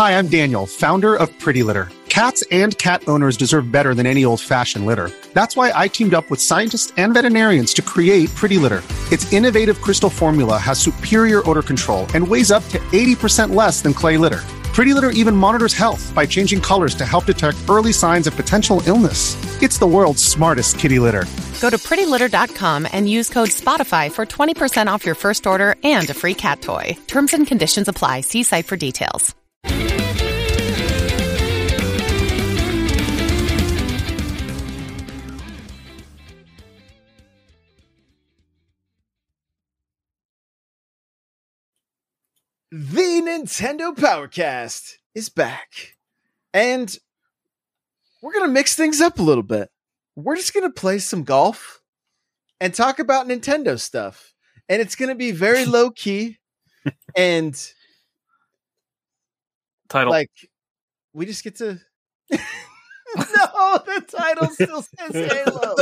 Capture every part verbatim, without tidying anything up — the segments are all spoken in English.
Hi, I'm Daniel, founder of Pretty Litter. Cats and cat owners deserve better than any old-fashioned litter. That's why I teamed up with scientists and veterinarians to create Pretty Litter. Its innovative crystal formula has superior odor control and weighs up to eighty percent less than clay litter. Pretty Litter even monitors health by changing colors to help detect early signs of potential illness. It's the world's smartest kitty litter. Go to pretty litter dot com and use code SPOTIFY for twenty percent off your first order and a free cat toy. Terms and conditions apply. See site for details. The Nintendo Powercast is back, and we're going to mix things up a little bit. We're just going to play some golf and talk about Nintendo stuff, and it's going to be very low key. And title, like, we just get to. No, the title still says Halo.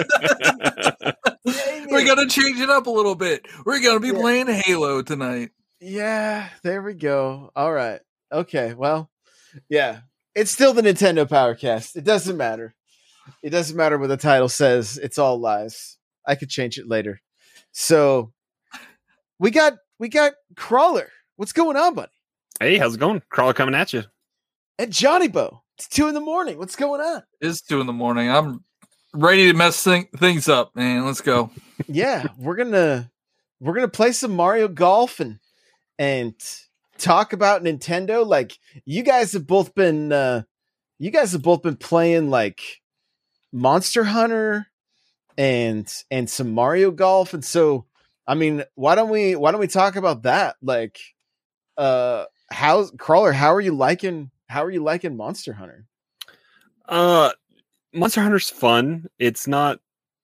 We're going to change it up a little bit. We're going to be Yeah. playing Halo tonight. Yeah, there we go. All right. Okay. Well, yeah, it's still the Nintendo Powercast. It doesn't matter. It doesn't matter what the title says. It's all lies. I could change it later. So we got we got Crawler. What's going on, buddy? Hey, how's it going? Crawler coming at you. And Johnny Bo. It's two in the morning. What's going on? It's two in the morning. I'm ready to mess thing, things up, man. Let's go. Yeah, we're gonna we're gonna play some Mario Golf and and talk about Nintendo. Like, you guys have both been uh you guys have both been playing like Monster Hunter and and some Mario Golf. And so I mean, why don't we why don't we talk about that? Like, uh how's Crawler, how are you liking how are you liking Monster Hunter? Uh Monster Hunter's fun. It's not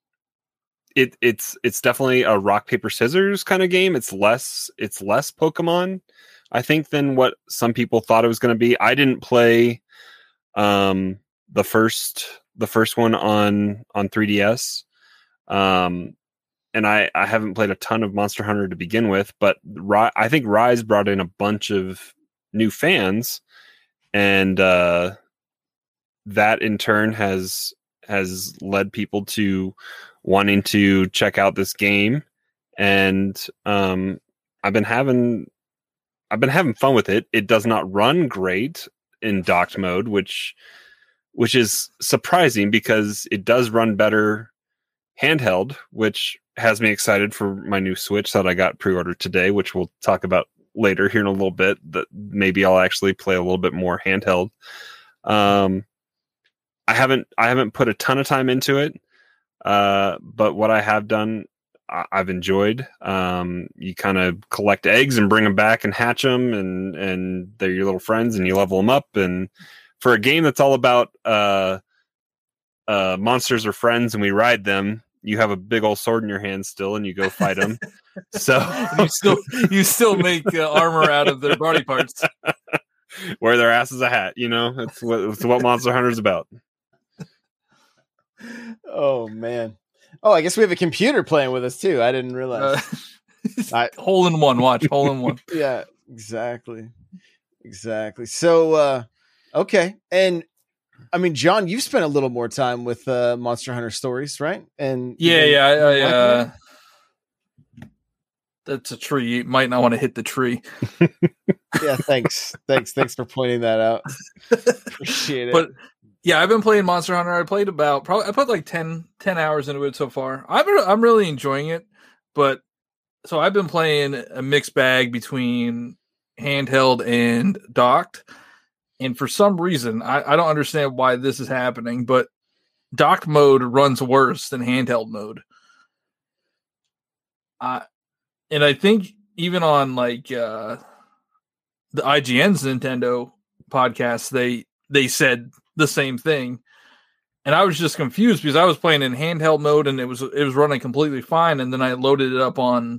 It it's it's definitely a rock paper scissors kind of game. It's less it's less Pokemon, I think, than what some people thought it was going to be. I didn't play um, the first the first one on on three D S, um, and I I haven't played a ton of Monster Hunter to begin with. But Ri- I think Rise brought in a bunch of new fans, and uh, that in turn has has led people to wanting to check out this game, and um, I've been having I've been having fun with it. It does not run great in docked mode, which which is surprising because it does run better handheld, which has me excited for my new Switch that I got pre-ordered today, which we'll talk about later here in a little bit. That maybe I'll actually play a little bit more handheld. Um, I haven't I haven't put a ton of time into it. Uh, but what I have done, I- I've enjoyed. Um, you kind of collect eggs and bring them back and hatch them, and and they're your little friends, and you level them up. And for a game that's all about uh, uh, monsters or friends, and we ride them, you have a big old sword in your hand still, and you go fight them. So you still you still make uh, armor out of their body parts. Wear their ass as a hat. You know, it's what it's what Monster Hunter's about. Oh man. Oh, I guess we have a computer playing with us too. I didn't realize. Uh, I, hole in one, watch hole in one. yeah, exactly. Exactly. So uh okay. And I mean, John, you've spent a little more time with uh Monster Hunter Stories, right? And Yeah, you yeah, I, I, liking uh, it? that's a tree. You might not want to hit the tree. Yeah, thanks. thanks. Thanks for pointing that out. Appreciate it. But yeah, I've been playing Monster Hunter. I played about probably I put like ten, ten hours into it so far. I'm I'm really enjoying it, but so I've been playing a mixed bag between handheld and docked. And for some reason, I, I don't understand why this is happening, but docked mode runs worse than handheld mode. Uh, and I think even on like uh, the I G N's Nintendo podcast, they they said the same thing, and I was just confused because I was playing in handheld mode and it was it was running completely fine, and then I loaded it up on.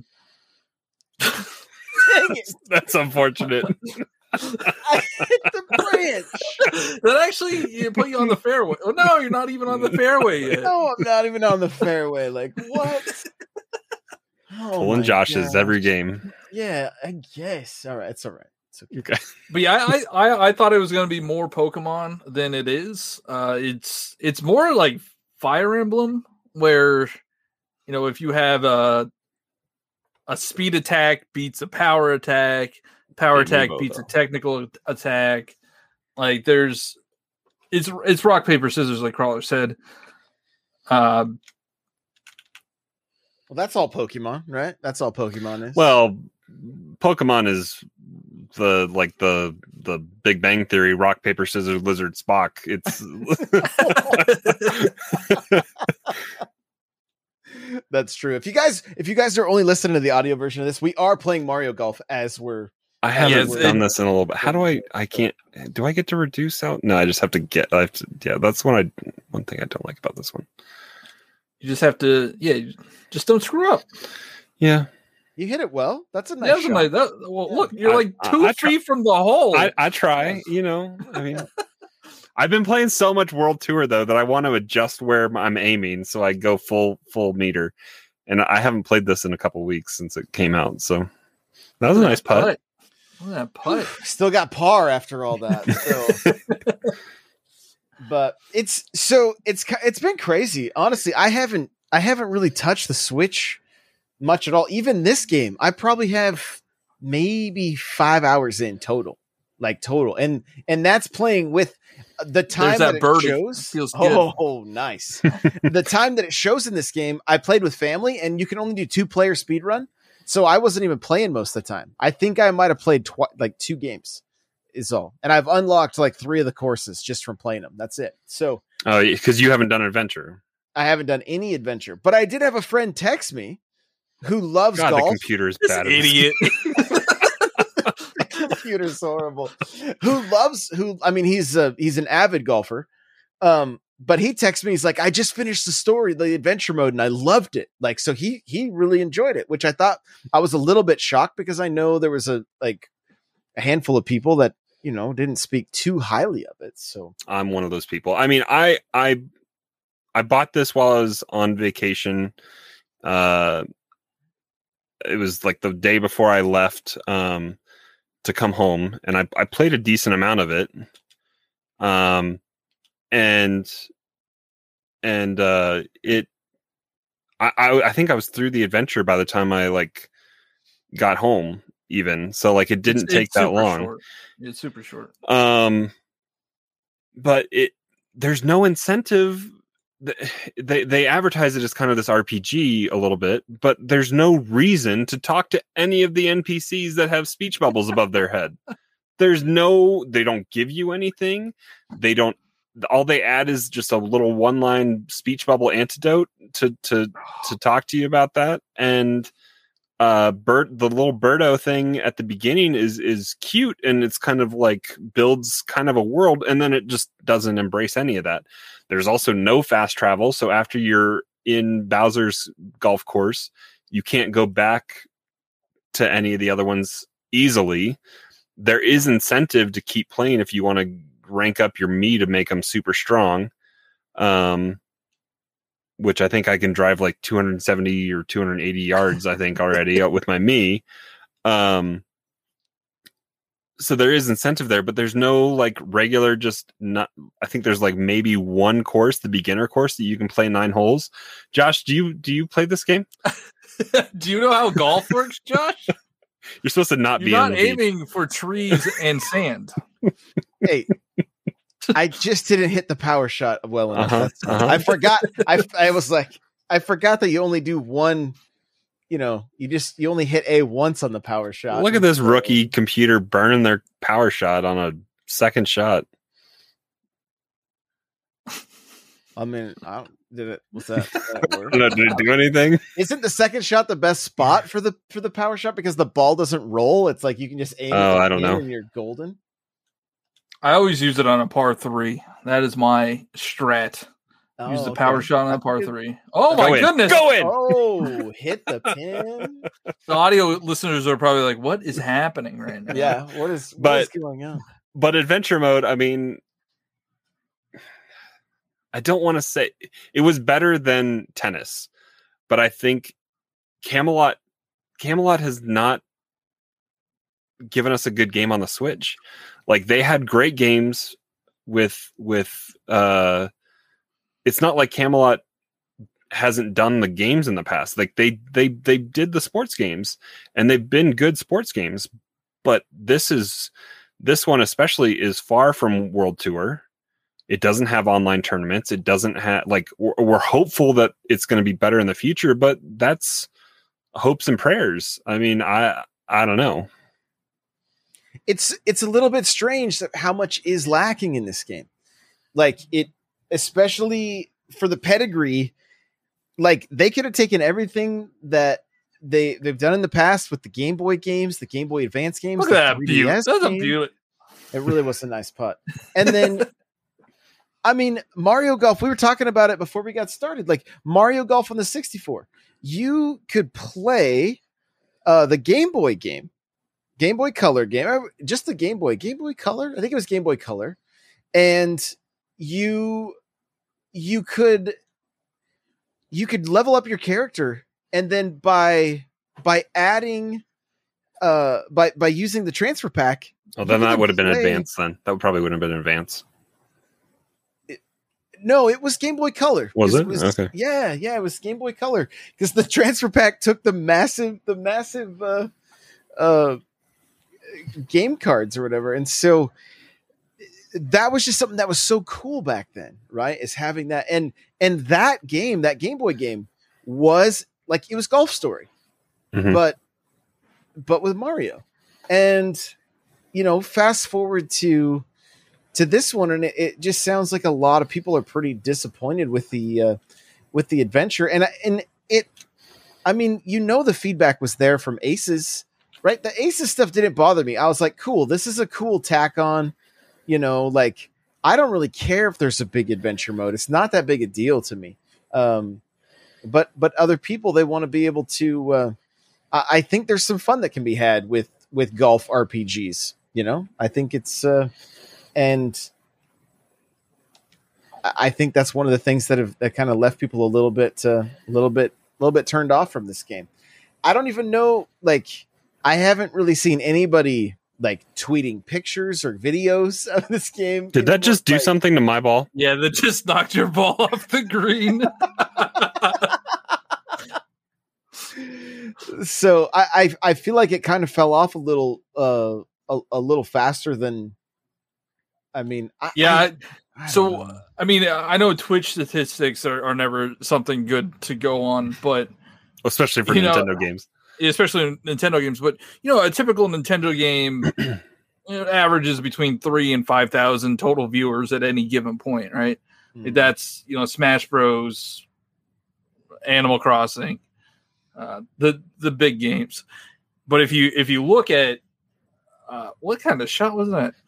That's unfortunate. I hit the branch. That actually you put you on the fairway. Oh no, you're not even on the fairway yet. No, I'm not even on the fairway. Like what? Oh Pulling my Josh's gosh. every game. Yeah, I guess. All right, it's all right. It's okay. Okay. But yeah, I, I I thought it was going to be more Pokemon than it is. Uh, it's it's more like Fire Emblem, where you know if you have a a speed attack beats a power attack, power They attack move beats a over. technical attack. Like there's, it's it's rock paper scissors, like Crawler said. Um, Well, that's all Pokemon, right? That's all Pokemon is. Well, Pokemon is the like the the Big Bang Theory rock paper scissors lizard Spock. It's that's true. If you guys, if you guys are only listening to the audio version of this, we are playing Mario Golf as we're. I haven't Yeah, done it- this in a little bit. How do I? I can't. Do I get to reduce out? No, I just have to get. I have to, yeah, that's one. I one thing I don't like about this one. you just have to, yeah, you just don't screw up. Yeah, You hit it well. That's a nice. Yeah, that's a shot. nice- that, well, Yeah. look, you're I- like I- two I try- feet from the hole. I, I try. You know, I mean, I've been playing so much World Tour though that I want to adjust where I'm aiming, so I go full full meter. And I haven't played this in a couple weeks since it came out, so that was a nice putt. Look at that putt. Still got par after all that. Still. But it's so it's ki- it's been crazy. Honestly, I haven't I haven't really touched the Switch much at all. Even this game, I probably have maybe five hours in total, like total, and and that's playing with the time There's that that, it birdie. shows. It feels good. oh, oh, nice. The time that it shows in this game, I played with family, and you can only do two player speed run. So I wasn't even playing most of the time. I think I might have played twi- like two games is all. And I've unlocked like three of the courses just from playing them. That's it. So Oh, because you haven't done adventure. I haven't done any adventure, but I did have a friend text me who loves God, the golf. computer is This bad. at this. idiot. The computer's horrible. Who loves who? I mean, he's a he's an avid golfer. Um, but he texted me. He's like, I just finished the story, the adventure mode, and I loved it. Like, so he he really enjoyed it, which I thought I was a little bit shocked because I know there was a like a handful of people that you know didn't speak too highly of it. So I'm one of those people. I mean, I I I bought this while I was on vacation. Uh, it was like the day before I left um, to come home, and I I played a decent amount of it. Um, and and uh, it I, I I think I was through the adventure by the time I like got home. Even so, like it didn't It's- take it's that super long. short. It's super short. Um, but it there's no incentive. They they advertise it as kind of this R P G a little bit, but there's no reason to talk to any of the N P Cs that have speech bubbles above their head. There's no, they don't give you anything. They don't. All they add is just a little one line speech bubble antidote to to to talk to you about that. And uh bird the little birdo thing at the beginning is is cute, and it's kind of like builds kind of a world, and then it just doesn't embrace any of that. There's also no fast travel, so after you're in Bowser's golf course, you can't go back to any of the other ones easily. There is incentive to keep playing if you want to rank up your Mii to make them super strong, um which I think I can drive like two hundred seventy or two hundred eighty yards, I think, already with my Mii. Um, so there is incentive there, but there's no like regular, just not, I think there's like maybe one course, the beginner course, that you can play nine holes. Josh, do you, do you play this game? Do you know how golf works, Josh? You're supposed to not You're be not on the beach. aiming for trees and sand. hey, I just didn't hit the power shot well enough. Uh-huh, That's- uh-huh. I forgot. I I was like, I forgot that you only do one. You know, you just you only hit A once on the power shot. Look at this rookie computer burning their power shot on a second shot. I mean, I don't, did it? What's that? Did that work? Did it do anything? Isn't the second shot the best spot for the for the power shot because the ball doesn't roll? It's like you can just aim. Oh, at the I don't pin know. And you're golden. I always use it on a par three. That is my strat. Oh, Use the okay. power shot on a That's par good. three. Oh Go my in. goodness! Go in. Oh, hit the pin. The audio listeners are probably like, "What is happening right now?" Yeah, what is what But- is going on? But adventure mode, I mean, I don't want to say it was better than tennis, but I think Camelot Camelot has not given us a good game on the Switch. Like they had great games with with uh it's not like Camelot hasn't done the games in the past. Like they they they did the sports games and they've been good sports games, but this is this one especially is far from World Tour. It doesn't have online tournaments. It doesn't have like we're, we're hopeful that it's going to be better in the future, but that's hopes and prayers. I mean, I I don't know. It's it's a little bit strange that how much is lacking in this game. Like it, especially for the pedigree. Like they could have taken everything that they they've done in the past with the Game Boy games, the Game Boy Advance games. Look at that beauty. That's a beauty. It really was a nice putt. And then, I mean, Mario Golf. We were talking about it before we got started. Like Mario Golf on the sixty-four, you could play uh, the Game Boy game, Game Boy Color game, just the Game Boy, Game Boy Color. I think it was Game Boy Color, and you you could. You could level up your character, and then by by adding, uh, by by using the transfer pack. Oh, then that would have been advanced. Then that would probably would have been advanced. It, no, it was Game Boy Color. Was it? it was, okay. Yeah, yeah, it was Game Boy Color because the transfer pack took the massive, the massive, uh, uh, game cards or whatever, and so. That was just something that was so cool back then, right? Is having that. And, and that game, that Game Boy game was like, it was Golf Story, mm-hmm. but, but with Mario. And, you know, fast forward to, to this one. And it, it just sounds like a lot of people are pretty disappointed with the, uh, with the adventure. And, and it, I mean, you know, the feedback was there from Aces, right? The Aces stuff didn't bother me. I was like, cool, this is a cool tack on. You know, like I don't really care if there's a big adventure mode. It's not that big a deal to me. Um, but but other people, they want to be able to. Uh, I, I think there's some fun that can be had with with golf R P Gs. You know, I think it's uh, and I think that's one of the things that have that kind of left people a little bit, uh, a little bit, a little bit turned off from this game. I don't even know. Like I haven't really seen anybody. Like tweeting pictures or videos of this game. Did that just do like, something to my ball? Yeah, that just knocked your ball off the green. So I, I I feel like it kind of fell off a little uh a, a little faster than I mean I, yeah I, I so know. I mean I know Twitch statistics are, are never something good to go on, but especially for Nintendo know, games. Especially in Nintendo games, but you know, a typical Nintendo game you know, averages between three and five thousand total viewers at any given point, right? Mm. That's you know, Smash Bros, Animal Crossing, uh, the the big games. But if you if you look at uh, what kind of shot was that?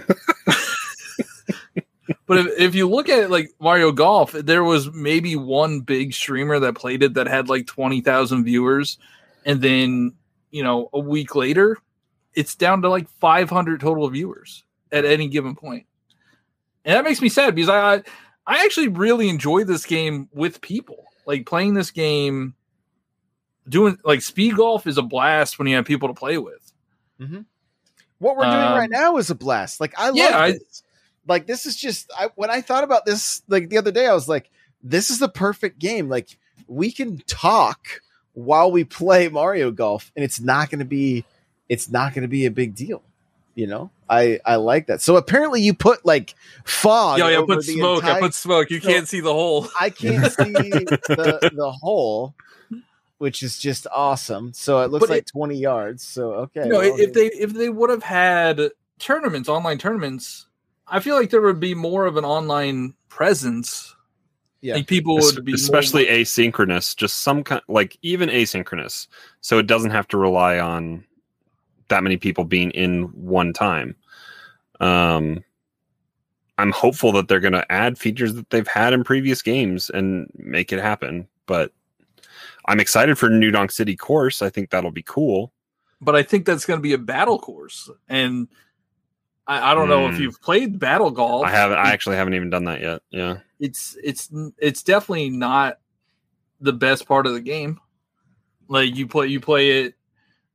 But if, if you look at like Mario Golf, there was maybe one big streamer that played it that had like twenty thousand viewers. And then, you know, a week later, it's down to like five hundred total viewers at any given point. And that makes me sad because I I actually really enjoy this game with people. Like playing this game, doing like speed golf is a blast when you have people to play with. Mm-hmm. What we're doing um, right now is a blast. Like I love yeah, this. I, like this is just I, when I thought about this like the other day, I was like, this is the perfect game. Like we can talk while we play Mario Golf, and it's not going to be, it's not going to be a big deal. You know, I, I like that. So apparently you put like fog. Yeah, yeah, I put smoke. Entire, I put smoke. You so can't see the hole. I can't see the, the hole, which is just awesome. So it looks but like it, twenty yards. So, okay. You know, well, if they, if they would have had tournaments, online tournaments, I feel like there would be more of an online presence. Yeah, like people would be especially more... asynchronous, just some kind, like even asynchronous, so it doesn't have to rely on that many people being in one time. Um, I'm hopeful that they're going to add features that they've had in previous games and make it happen. But I'm excited for New Donk City course. I think that'll be cool. But I think that's going to be a battle course, and I, I don't mm. know if you've played Battle Golf. I haven't. I actually haven't even done that yet. Yeah. It's it's it's definitely not the best part of the game. Like you play you play it.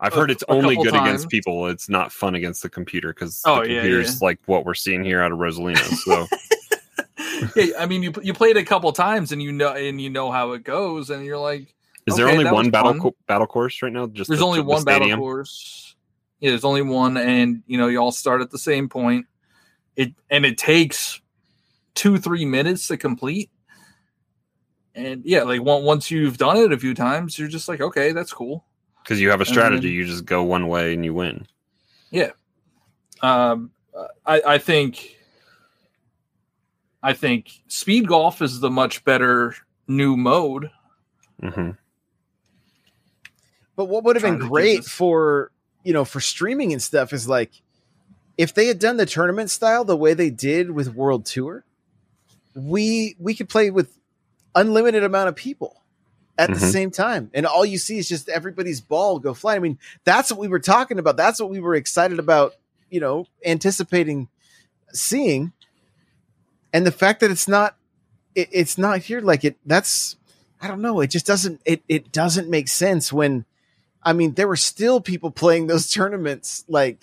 I've a, heard it's a only couple good times. against people. It's not fun against the computer because Oh, the yeah, computer's yeah. like what we're seeing here out of Rosalina. So Yeah, I mean, you you played a couple times and you know and you know how it goes, and you're like, is there okay, only that one was battle fun. co- battle course right now? Just There's the, only the one battle stadium? course. Yeah, there's only one, and you know you all start at the same point. It and it takes two three minutes to complete. And yeah, like one, once you've done it a few times, you're just like, okay, that's cool. Because you have a strategy, then, you just go one way and you win. Yeah, um, I, I think, I think Speed Golf is the much better new mode. Mm-hmm. But what would have been Trying to get great this- for, you know, for streaming and stuff is like, if they had done the tournament style the way they did with World Tour, we we could play with unlimited amount of people at the Mhm. same time, and all you see is just everybody's ball go flying. I mean, that's what we were talking about. That's what we were excited about, you know, anticipating seeing. And the fact that it's not, it, it's not here, like it. That's, I don't know. It just doesn't. It it doesn't make sense when, I mean, there were still people playing those tournaments like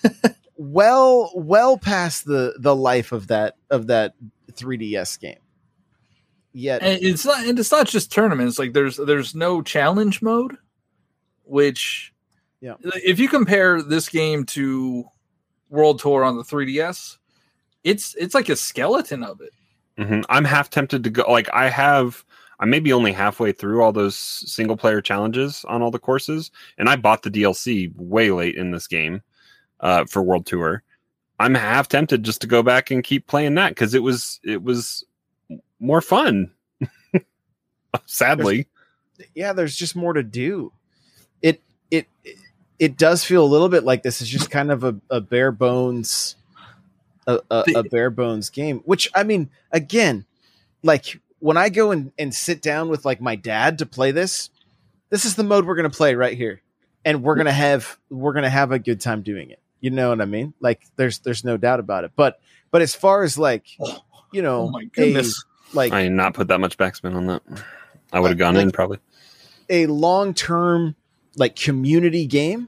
well, well past the the life of that of that three D S game. Yet And it's not, and it's not just tournaments. Like there's there's no challenge mode, which, Yeah. if you compare this game to World Tour on the three D S, it's it's like a skeleton of it. Mm-hmm. I'm half tempted to go. Like I have, I may be only halfway through all those single player challenges on all the courses, and I bought the D L C way late in this game uh, for World Tour. I'm half tempted just to go back and keep playing that because it was it was more fun. Sadly, yeah, there's just more to do. It it it does feel a little bit like this is just kind of a, a bare bones a, a, a bare bones game. Which, I mean, again, like when I go and, and sit down with like my dad to play this, this is the mode we're gonna play right here, and we're gonna have we're gonna have a good time doing it. You know what I mean? Like there's there's no doubt about it. But but as far as like, you know, Oh my goodness. a, like I did not put that much backspin on that. I would have gone Like- in probably. a long-term like community game,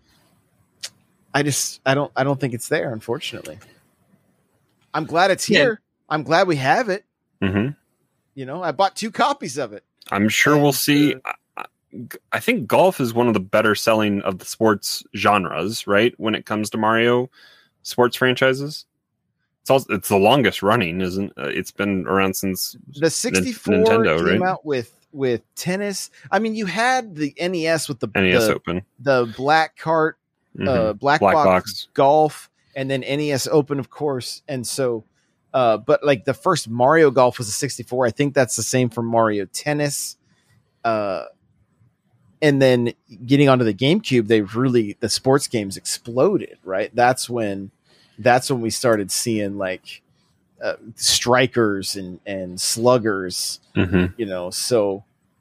I just I don't I don't think it's there, unfortunately. I'm glad it's Yeah. here. I'm glad we have it. Mm-hmm. You know, I bought two copies of it. I'm sure we'll And, see. uh, I, I- I think golf is one of the better selling of the sports genres, right? When it comes to Mario sports franchises, it's also it's the longest running, isn't? Uh, it's been around since The sixty-four Nintendo, came right? out with with tennis. I mean, you had the N E S with the N E S the, Open, the black cart, Mhm. uh, black, Black box, Box. golf, and then N E S Open, of course. And so, uh, but like the first Mario Golf was a sixty-four. I think that's the same for Mario Tennis. Uh, and then getting onto the GameCube, they really the sports games exploded. Right, that's when that's when we started seeing like uh, strikers and and sluggers. Mhm. You know, so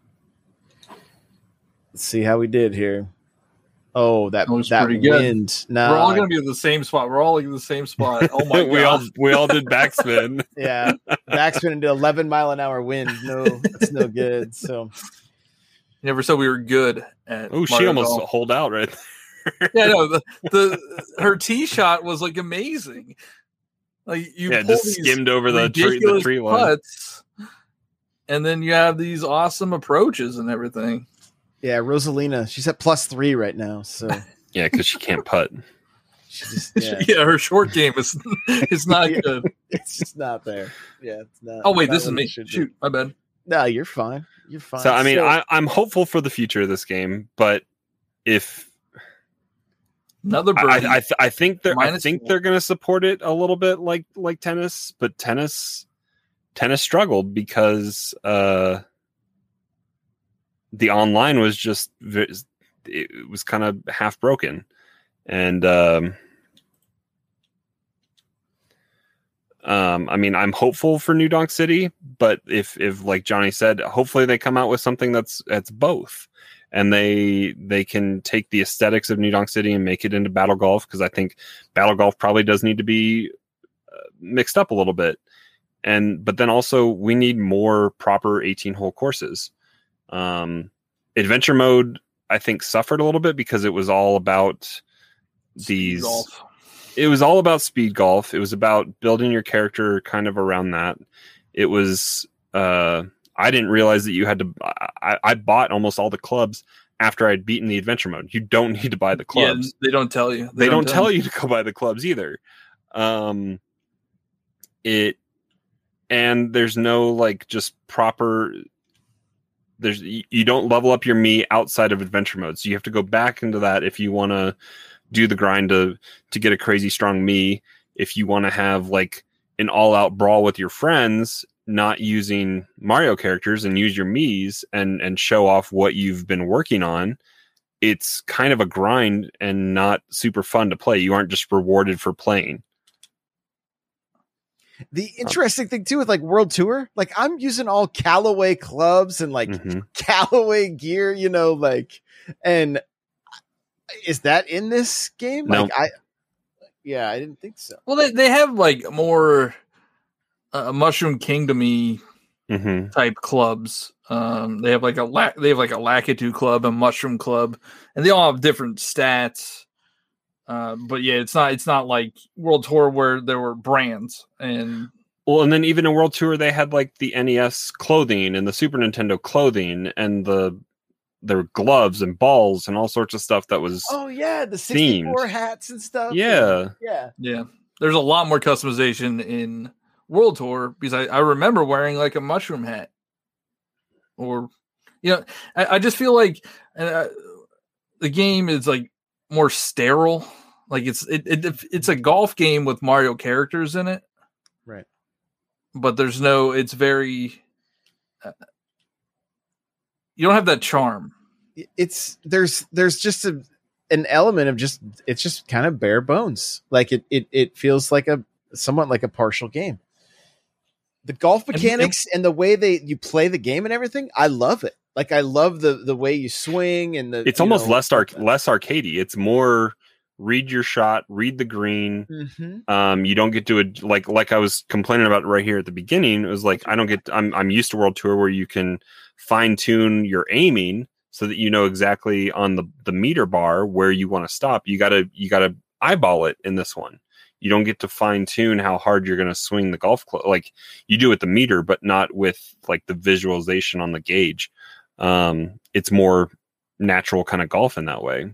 let's see how we did here. Oh, that That was that pretty good. wind. No, We're all going to be in the same spot. We're all in the same spot. Oh my we all god! we all did backspin. yeah, backspin into eleven mile an hour wind. No, that's no good. So You never said we were good at. Oh, she Mario almost Golf. hold out right. Yeah, no, the, the her tee shot was like amazing. Like you Yeah, pull just these skimmed over the tree, the ridiculous tree line. putts, and then you have these awesome approaches and everything. yeah, Rosalina, she's at plus three right now. So Yeah, because she can't putt. she just Yeah, yeah, her short game is is not Yeah. good. it's just not there. Yeah, it's not. Oh wait, not this is what it me. should be. Shoot, my bad. No, you're fine. You're fine. So I mean, I, I'm hopeful for the future of this game, but if Another I, birdie. I, I, th- I think they're I Minus think four. they're going to support it a little bit like like tennis, but tennis tennis struggled because uh, the online was just ve- it was kind of half broken, and um, um, I mean, I'm hopeful for New Donk City, but if if like Johnny said, hopefully they come out with something that's that's both. And they they can take the aesthetics of New Donk City and make it into Battle Golf, because I think Battle Golf probably does need to be uh, mixed up a little bit. And but then also we need more proper eighteen hole courses. Um, adventure mode I think suffered a little bit because it was all about these. Golf. It was all about speed golf. It was about building your character kind of around that. It was. Uh, I didn't realize that you had to. I, I bought almost all the clubs after I'd beaten the adventure mode. You don't need to buy the clubs. Yeah, they don't tell you. They, they don't, don't tell you to go buy the clubs either. Um, it and there's no like just proper. There's you don't level up your Mii outside of adventure mode, so you have to go back into that if you want to do the grind to to get a crazy strong Mii. If you want to have like an all out brawl with your friends, not using Mario characters and use your Miis and and show off what you've been working on, it's kind of a grind and not super fun to play. You aren't just rewarded for playing. The interesting thing too with like World Tour, like I'm using all Callaway clubs and like Mm-hmm. Callaway gear, you know, like, and is that in this game? No. Like I, yeah, I didn't think so. Well, they, they have like more uh, Mushroom Kingdom-y Mm-hmm. type clubs. Um, they have like a la- they have like a Lakitu club, a Mushroom club, and they all have different stats. Uh, but yeah, it's not it's not like World Tour where there were brands and Well, and then even in World Tour, they had like the N E S clothing and the Super Nintendo clothing and the their gloves and balls and all sorts of stuff that was. Oh yeah, the sixty-four themed. hats and stuff. Yeah. Yeah. yeah, there's a lot more customization in World Tour because I, I remember wearing like a mushroom hat, or you know, I, I just feel like uh, the game is like more sterile. Like it's it, it it's a golf game with Mario characters in it, Right. but there's no. It's very. Uh, you don't have that charm. It's there's there's just a an element of just it's just kind of bare bones. Like it it it feels like a somewhat like a partial game. The golf mechanics and, and the way they you play the game and everything, I love it. Like I love the the way you swing and the. It's almost know, less arc less arcadey. It's more read your shot, read the green. Mm-hmm. Um, you don't get to a, like like I was complaining about right here at the beginning. It was like I don't get. I'm I'm used to World Tour where you can fine tune your aiming so that you know exactly on the the meter bar where you want to stop. You gotta you gotta eyeball it in this one. You don't get to fine tune how hard you're going to swing the golf club. Like you do with the meter, but not with like the visualization on the gauge. Um, it's more natural kind of golf in that way.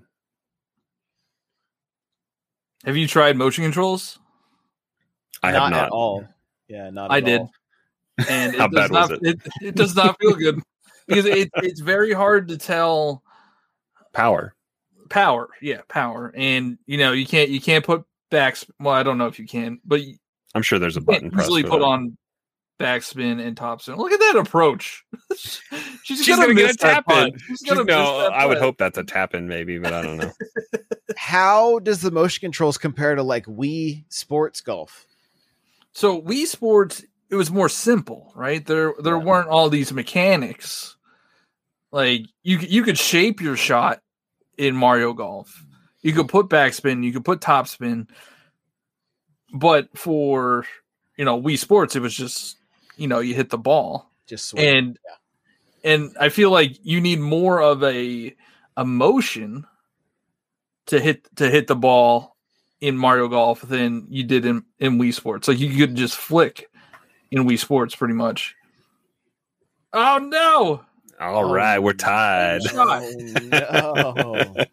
Have you tried motion controls? I not have not at all. Yeah, not. I at did. all. And it How does bad was not, it? it? It does not feel good because it, it's very hard to tell Power. power. Yeah, power, and you know you can't you can't put backs. Well, I don't know if you can, but you I'm sure there's a can't button press easily for put that. on backspin and topspin. Look at that approach. She's, She's gonna, gonna, miss get a tap that in. putt. She's She's- gonna miss no, that I would putt. hope that's a tap in, maybe, but I don't know. How does the motion controls compare to like Wii Sports Golf? So Wii Sports, it was more simple, right? There there Yeah. weren't all these mechanics. Like you you could shape your shot in Mario Golf. You could put backspin, you could put topspin. But for, you know, Wii Sports, it was just, you know, you hit the ball. Just swing. And and I feel like you need more of a emotion to hit to hit the ball in Mario Golf than you did in, in Wii Sports. Like you could just flick in Wii Sports pretty much. Oh no! All Oh, right, we're tied. Shot. Oh, no.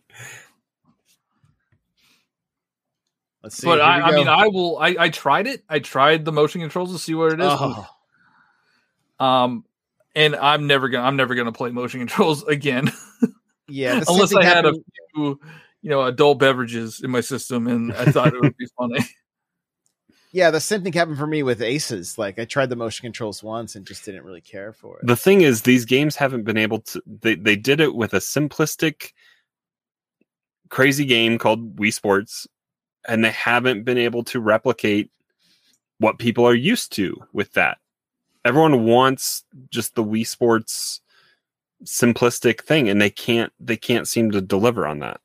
Let's see. But Here I, we I go. mean, I will. I, I tried it. I tried the motion controls to see what it is. Oh, Um, and I'm never gonna. I'm never gonna play motion controls again, yeah. the same unless thing I had a happened- few, you know, adult beverages in my system, and I thought it would be funny. Yeah, the same thing happened for me with Aces. Like I tried the motion controls once and just didn't really care for it. The thing is, these games haven't been able to. They they did it with a simplistic, crazy game called Wii Sports, and they haven't been able to replicate what people are used to with that. Everyone wants just the Wii Sports simplistic thing, and they can't. They can't seem to deliver on that.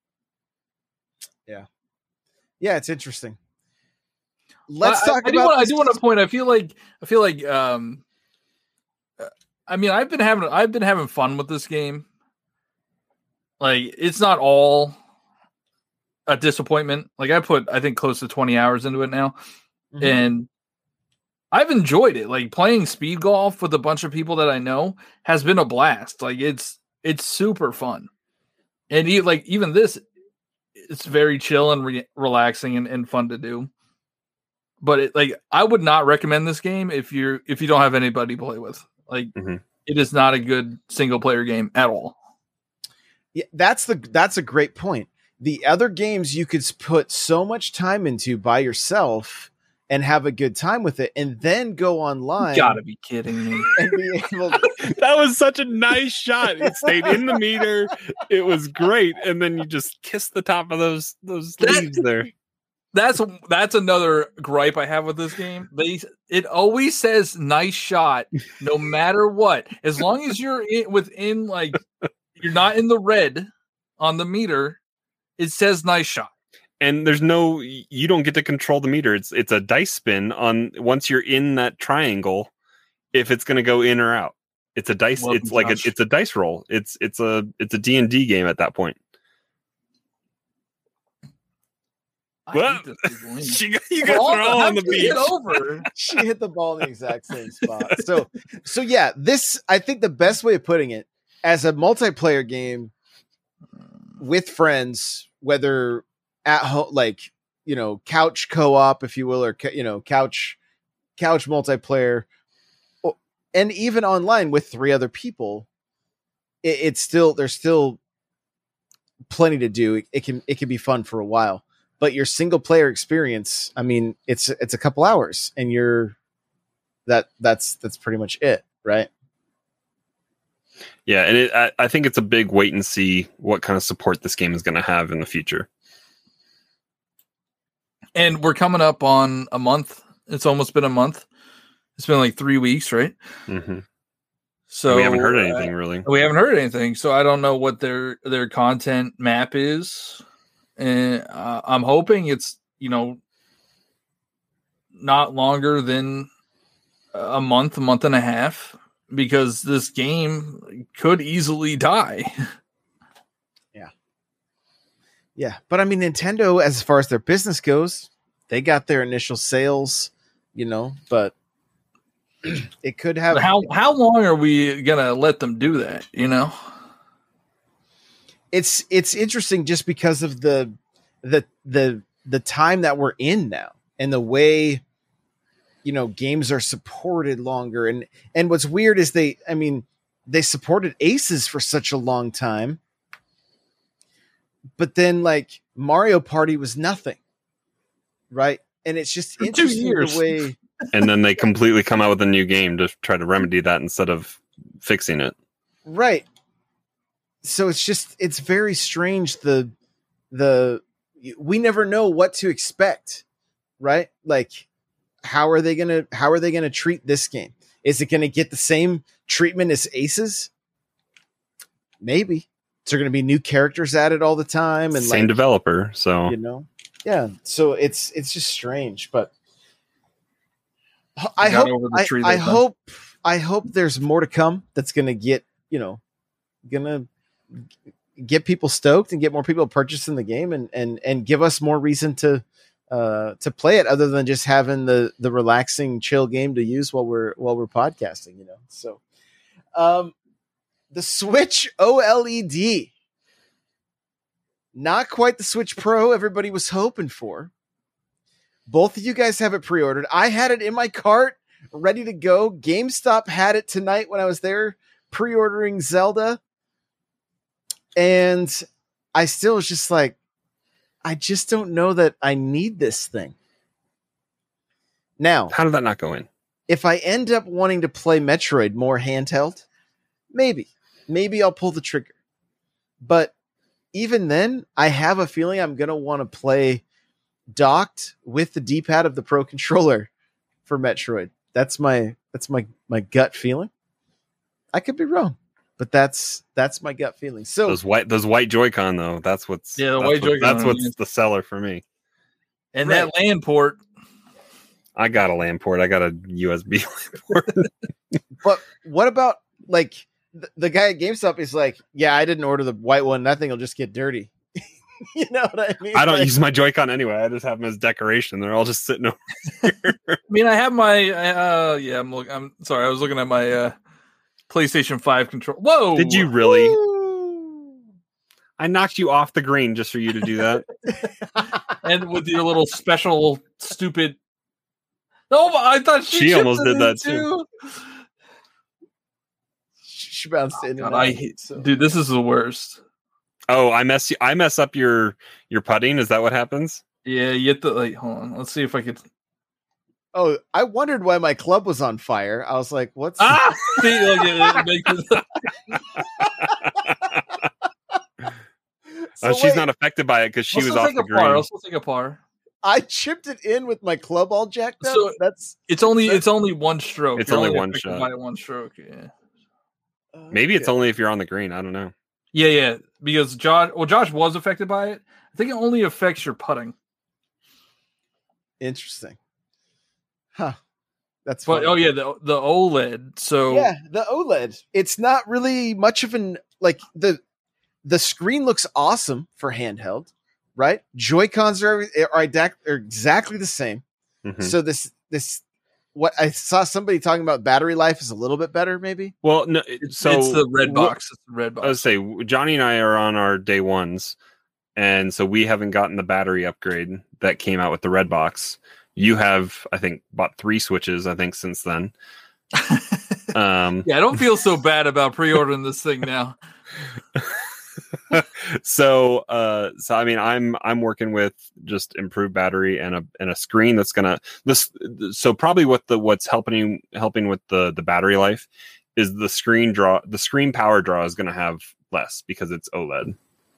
Yeah, it's interesting. Let's I, talk I, I do about. want, I this- do want to point. I feel like. I feel like. Um, uh, I mean, I've been having. I've been having fun with this game. Like, it's not all a disappointment. Like, I put, I think, close to twenty hours into it now. Mm-hmm. And I've enjoyed it. Like, playing speed golf with a bunch of people that I know has been a blast. Like, it's it's super fun. And he, like, even this, it's very chill and re- relaxing and, and fun to do. But it, like, I would not recommend this game if you're if you don't have anybody to play with. Like, mm-hmm. It is not a good single player game at all. Yeah, that's the that's a great point. The other games you could put so much time into by yourself and have a good time with it, and then go online. You gotta be kidding me! And be able to- that was such a nice shot. It stayed in the meter. It was great, and then you just kissed the top of those those leaves there. That's that's another gripe I have with this game. They it always says "nice shot" no matter what, as long as you're in, within like. You're not in the red on the meter. It says nice shot. And there's no, you don't get to control the meter. It's it's a dice spin on once you're in that triangle, if it's going to go in or out. It's a dice. Welcome, it's like a, it's a dice roll. It's it's a it's a D and D game at that point. Well, she got, you guys are all on the beach. Over. She hit the ball in the exact same spot. So so yeah, this I think the best way of putting it. As a multiplayer game with friends, whether at home, like, you know, couch co-op, if you will, or, you know, couch, couch multiplayer, and even online with three other people, it, it's still, there's still plenty to do. It, it can, it can be fun for a while, but your single player experience, I mean, it's, it's a couple hours and you're that, that's, that's pretty much it. Right. Yeah, and it, I, I think it's a big wait and see what kind of support this game is going to have in the future. And we're coming up on a month. It's almost been a month. It's been like three weeks, right? Mm-hmm. So we haven't heard anything, uh, really. We haven't heard anything, so I don't know what their their content map is. And uh, I'm hoping it's, you know, not longer than a month, a month and a half. Because this game could easily die. Yeah. Yeah. But I mean, Nintendo, as far as their business goes, they got their initial sales, you know, but it could have. How, how long are we going to let them do that? You know, it's, it's interesting just because of the, the, the, the time that we're in now and the way, you know, games are supported longer. And, and what's weird is they, I mean, they supported Aces for such a long time, but then like Mario Party was nothing. Right. And it's just for interesting the way. And then they completely come out with a new game to try to remedy that instead of fixing it. Right. So it's just, it's very strange. The, the, we never know what to expect. Right. Like, How are they gonna? How are they gonna treat this game? Is it gonna get the same treatment as Aces? Maybe. Is there gonna be new characters added all the time and same like, developer? So you know, yeah. So it's it's just strange, but I hope I, I hope I hope there's more to come. That's gonna get you know, gonna get people stoked and get more people purchasing the game and and and give us more reason to. Uh, to play it other than just having the, the relaxing chill game to use while we're, while we're podcasting, you know? So, um, the Switch OLED, not quite the Switch Pro everybody was hoping for. Both of you guys have it pre-ordered. I had it in my cart ready to go. GameStop had it tonight when I was there pre-ordering Zelda. And I still was just like, I just don't know that I need this thing. Now, how did that not go in? If I end up wanting to play Metroid more handheld, maybe, maybe I'll pull the trigger. But even then, I have a feeling I'm going to want to play docked with the D-pad of the Pro Controller for Metroid. That's my, that's my, my gut feeling. I could be wrong. But that's that's my gut feeling. So those white those white Joy-Con though, that's what's yeah, the that's white what, Joy-Con. That's what's yeah. the seller for me. And right. that LAN port. I got a LAN port. I got a U S B LAN port. But what about like the, the guy at GameStop is like, yeah, I didn't order the white one. That thing will just get dirty. You know what I mean? I don't like, use my Joy-Con anyway. I just have them as decoration. They're all just sitting over here. I mean, I have my. Uh, yeah, I'm. Look, I'm sorry. I was looking at my uh, PlayStation five control. Whoa! Did you really? woo! I knocked you off the green just for you to do that. And with your little special stupid. No, but I thought she, She almost chipped did it that too. She bounced in God, and I out, hate, so. dude. This is the worst. Oh, I mess you. I mess up your your putting. Is that what happens? Yeah, you have to like. Hold on. Let's see if I could. Oh, I wondered why my club was on fire. I was like, "What's?" Ah, see, look, it, it makes it- So oh, she's wait, not affected by it because she I'll was still off take the a par. green. I'll still take a par. I chipped it in with my club all jacked up. So- That's It's only it's only one stroke. It's You're only one affected shot. by one stroke. Yeah. Maybe it's okay. only if you're on the green. I don't know. Yeah, yeah. Because Josh, well, Josh was affected by it. I think it only affects your putting. Interesting. Huh. That's But funny. oh yeah, the the OLED. So Yeah, the OLED. It's not really much of an like the the screen looks awesome for handheld, right? Joy-Cons are are, idac- are exactly the same. Mhm. So this this what I saw somebody talking about battery life is a little bit better, maybe. Well, no. it's, So it's the red wh- box. It's the red I would box. say Johnny and I are on our day ones, and so we haven't gotten the battery upgrade that came out with the red box. You have, I think, bought three Switches. I think since then. Um, Yeah, I don't feel so bad about pre-ordering this thing now. so, uh, so I mean, I'm I'm working with just improved battery and a and a screen that's gonna this. So probably what the what's helping helping with the the battery life is the screen draw. The screen power draw is gonna have less because it's OLED.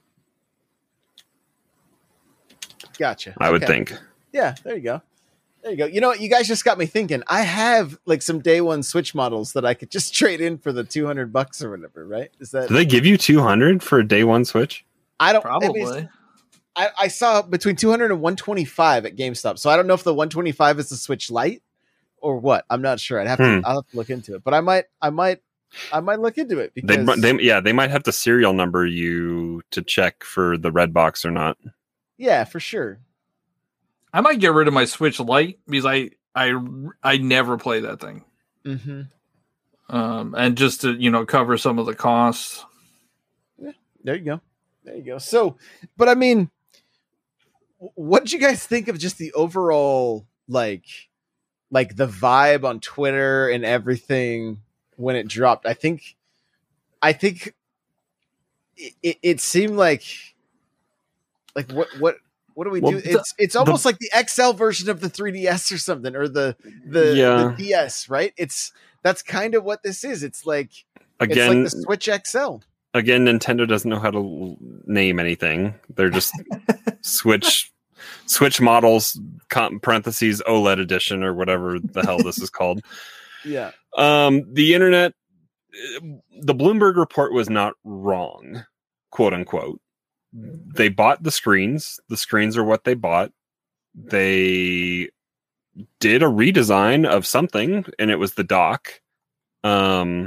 Gotcha. I would Okay. think. Yeah, there you go. There you go. You know what? You guys just got me thinking. I have like some day one Switch models that I could just trade in for the two hundred bucks or whatever, right? Is that Do they give you two hundred for a day one Switch? I don't I, mean, Probably. I, I saw between two hundred and one twenty-five at GameStop. So I don't know if the one twenty-five is the Switch Lite or what. I'm not sure. I'd have to Hmm. I'll have to look into it. But I might I might I might look into it They, because they, yeah, they might have to serial number you to check for the red box or not. yeah, for sure. I might get rid of my Switch Lite because I I I never play that thing. Mm-hmm. Um, and just to you know cover some of the costs. There you go. There you go. So, but I mean, what did you guys think of just the overall like, like the vibe on Twitter and everything when it dropped? I think, I think it, it, it seemed like, like what what what do we Well, do? the- It's it's almost like the X L version of the three D S or something, or the the, Yeah. the D S, right? It's that's kind of what this is. It's like Again, it's like the Switch X L. again, Nintendo doesn't know how to l- name anything. They're just Switch Switch models com- parentheses OLED edition or whatever the hell this is called. Yeah. Um, the internet, the Bloomberg report was not wrong, quote unquote. They bought the screens. The screens are what they bought. They did a redesign of something, and it was the dock. Um,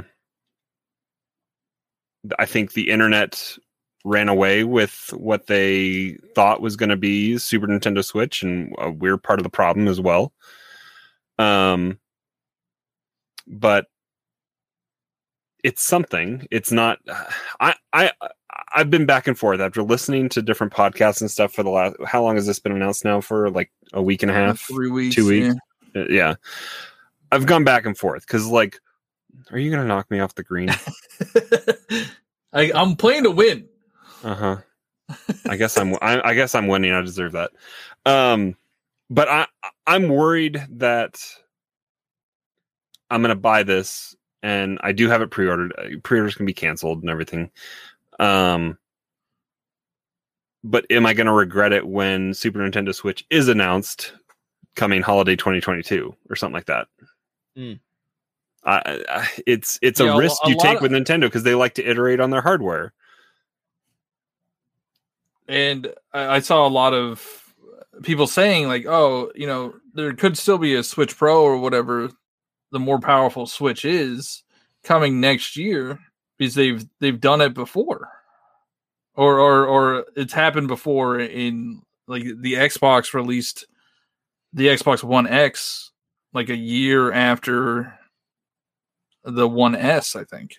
I think the internet ran away with what they thought was going to be Super Nintendo Switch, and uh, we're part of the problem as well. Um, but it's something. It's not. I I I've been back and forth after listening to different podcasts and stuff for the last. How long has this been announced now? For like a week and a half, Three weeks, two weeks. yeah. Uh, yeah, I've gone back and forth because, like, are you going to knock me off the green? I, I'm playing to win. Uh huh. I guess I'm. I, I guess I'm winning. I deserve that. Um, but I I'm worried that I'm going to buy this, and I do have it pre-ordered. Uh, Pre-orders can be canceled and everything. Um, but am I going to regret it when Super Nintendo Switch is announced coming holiday twenty twenty-two or something like that? Mm. I, I, it's it's Yeah, a a- risk a you lot take of- with Nintendo because they like to iterate on their hardware. And I, I saw a lot of people saying like, oh, you know, there could still be a Switch Pro or whatever the more powerful Switch is coming next year. because they've they've done it before, or or or it's happened before in like the Xbox released the Xbox One X like a year after the One S, I think.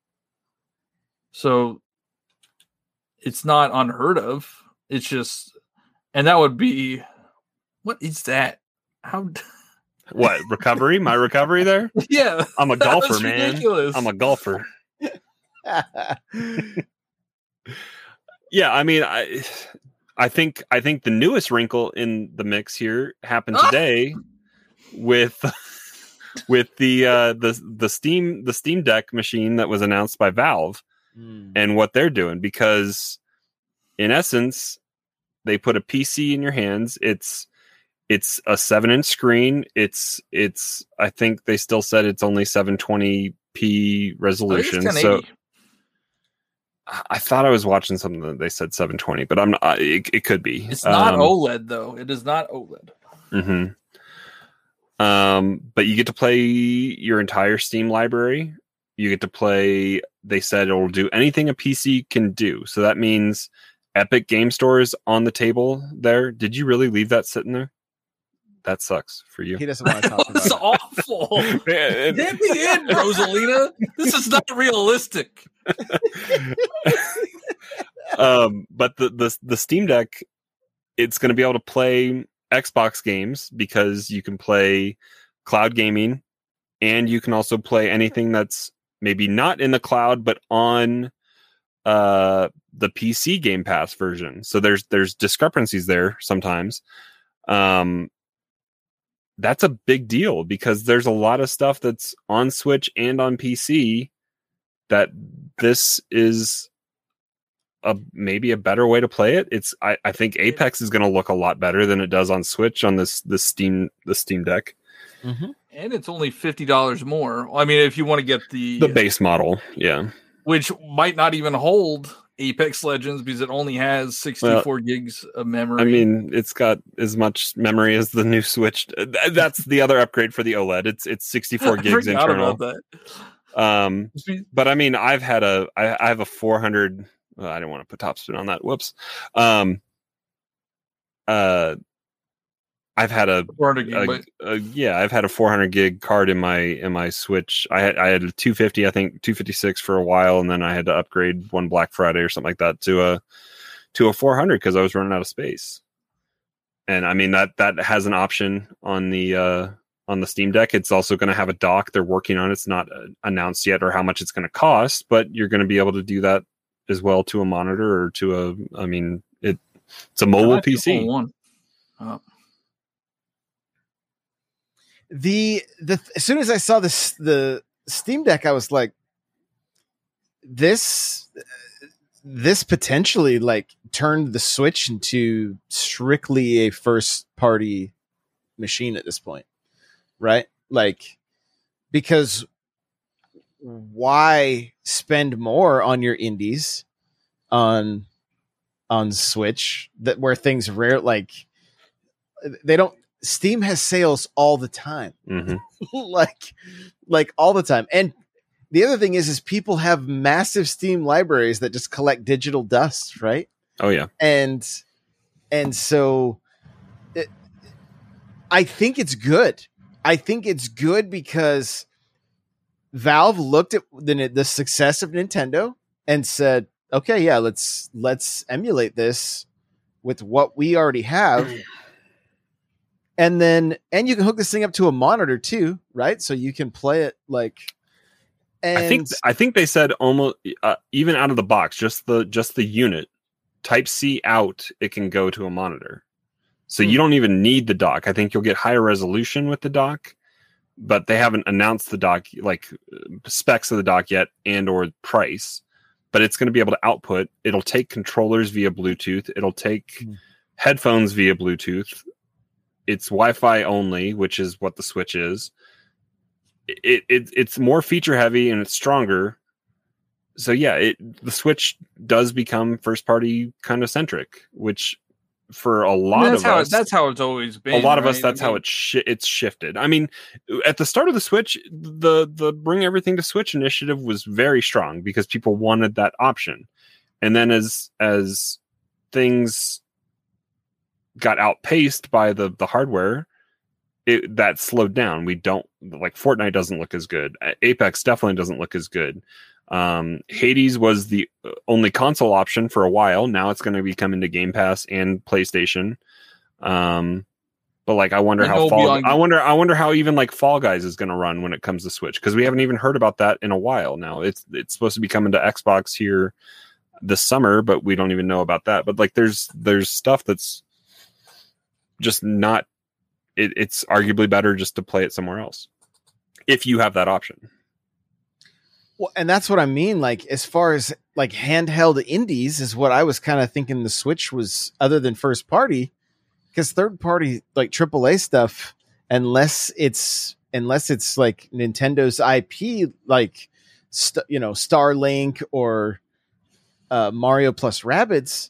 So it's not unheard of. It's just, and that would be, what is that? How? What, recovery? My recovery there? Yeah, I'm a that golfer, was man. ridiculous. I'm a golfer. Yeah, I mean, I, I think, I think the newest wrinkle in the mix here happened today with, with the uh, the the Steam the Steam Deck machine that was announced by Valve mm. and what they're doing, because in essence, they put a P C in your hands. It's it's a seven inch screen. It's it's I think they still said it's only seven twenty p resolution. So I thought I was watching something that they said seven twenty, but I'm not. It, it could be. It's not um, OLED though. It is not OLED. Mm-hmm. Um, but you get to play your entire Steam library. You get to play. They said it will do anything a P C can do. So that means Epic Game Store is on the table there. Did you really leave that sitting there? That sucks for you. He doesn't want to talk about it. It's awful. Get me in, Rosalina. This is not realistic. um, but the, the the Steam Deck, it's going to be able to play Xbox games because you can play cloud gaming, and you can also play anything that's maybe not in the cloud but on uh, the P C Game Pass version. So there's there's discrepancies there sometimes. Um, that's a big deal because there's a lot of stuff that's on Switch and on P C that this is a maybe a better way to play it. It's I, I think Apex is going to look a lot better than it does on Switch on this this Steam the Steam Deck. Mm-hmm. And it's only fifty dollars more. I mean, if you want to get the the base model, yeah, which might not even hold Apex Legends because it only has sixty-four well, gigs of memory. I mean, it's got as much memory as the new Switch. That's the other upgrade for the OLED. It's it's sixty-four gigs internal. About that. Um, but I mean, I've had a I, I have a four hundred. Well, I didn't want to put topspin on that. Whoops. Um, uh, I've had a, four hundred gig, a, a yeah, I've had a four hundred gig card in my in my Switch. I had I had a two fifty, I think two fifty-six for a while, and then I had to upgrade one Black Friday or something like that to a to a four hundred because I was running out of space. And I mean that that has an option on the uh, on the Steam Deck. It's also going to have a dock. They're working on it. It's not uh, announced yet or how much it's going to cost, but you're going to be able to do that as well to a monitor or to a. I mean, it it's a mobile P C. One. Oh. The the as soon as I saw this the Steam Deck, I was like, this this potentially like turned the Switch into strictly a first party machine at this point, right? Like, because why spend more on your indies on on Switch that where things rare like they don't. Steam has sales all the time, mm-hmm. like, like all the time. And the other thing is, is people have massive Steam libraries that just collect digital dust, right? Oh yeah. And, and so it, I think it's good. I think it's good because Valve looked at the, the success of Nintendo and said, okay, yeah, let's, let's emulate this with what we already have. And then, and you can hook this thing up to a monitor too, right? So you can play it like. And I think I think they said almost uh, even out of the box, just the just the unit, Type C out, it can go to a monitor. So hmm. you don't even need the dock. I think you'll get higher resolution with the dock, but they haven't announced the dock like specs of the dock yet and or price. But it's going to be able to output. It'll take controllers via Bluetooth. It'll take hmm. headphones via Bluetooth. It's Wi-Fi only, which is what the Switch is. It, it it's more feature heavy and it's stronger. So yeah, it the Switch does become first party kind of centric, which for a lot that's of how us, it, that's how it's always been. A lot of right? us, that's I mean, how it's sh- it's shifted. I mean, at the start of the Switch, the the Bring Everything to Switch initiative was very strong because people wanted that option. And then as as things got outpaced by the the hardware, it that slowed down. We don't like Fortnite doesn't look as good. Apex definitely doesn't look as good. Um, Hades was the only console option for a while. Now it's going to be coming to Game Pass and PlayStation. Um, but like, I wonder And how it'll be Fall, on- I wonder, I wonder how even like Fall Guys is going to run when it comes to Switch, because we haven't even heard about that in a while now. It's it's supposed to be coming to Xbox here this summer, but we don't even know about that. But like, there's there's stuff that's just not. It, it's arguably better just to play it somewhere else if you have that option. Well, and that's what I mean. Like, as far as like handheld indies is what I was kind of thinking the Switch was, other than first party, because third party, like triple A stuff, unless it's, unless it's like Nintendo's I P, like, st- you know, Starlink or uh, Mario plus Rabbids,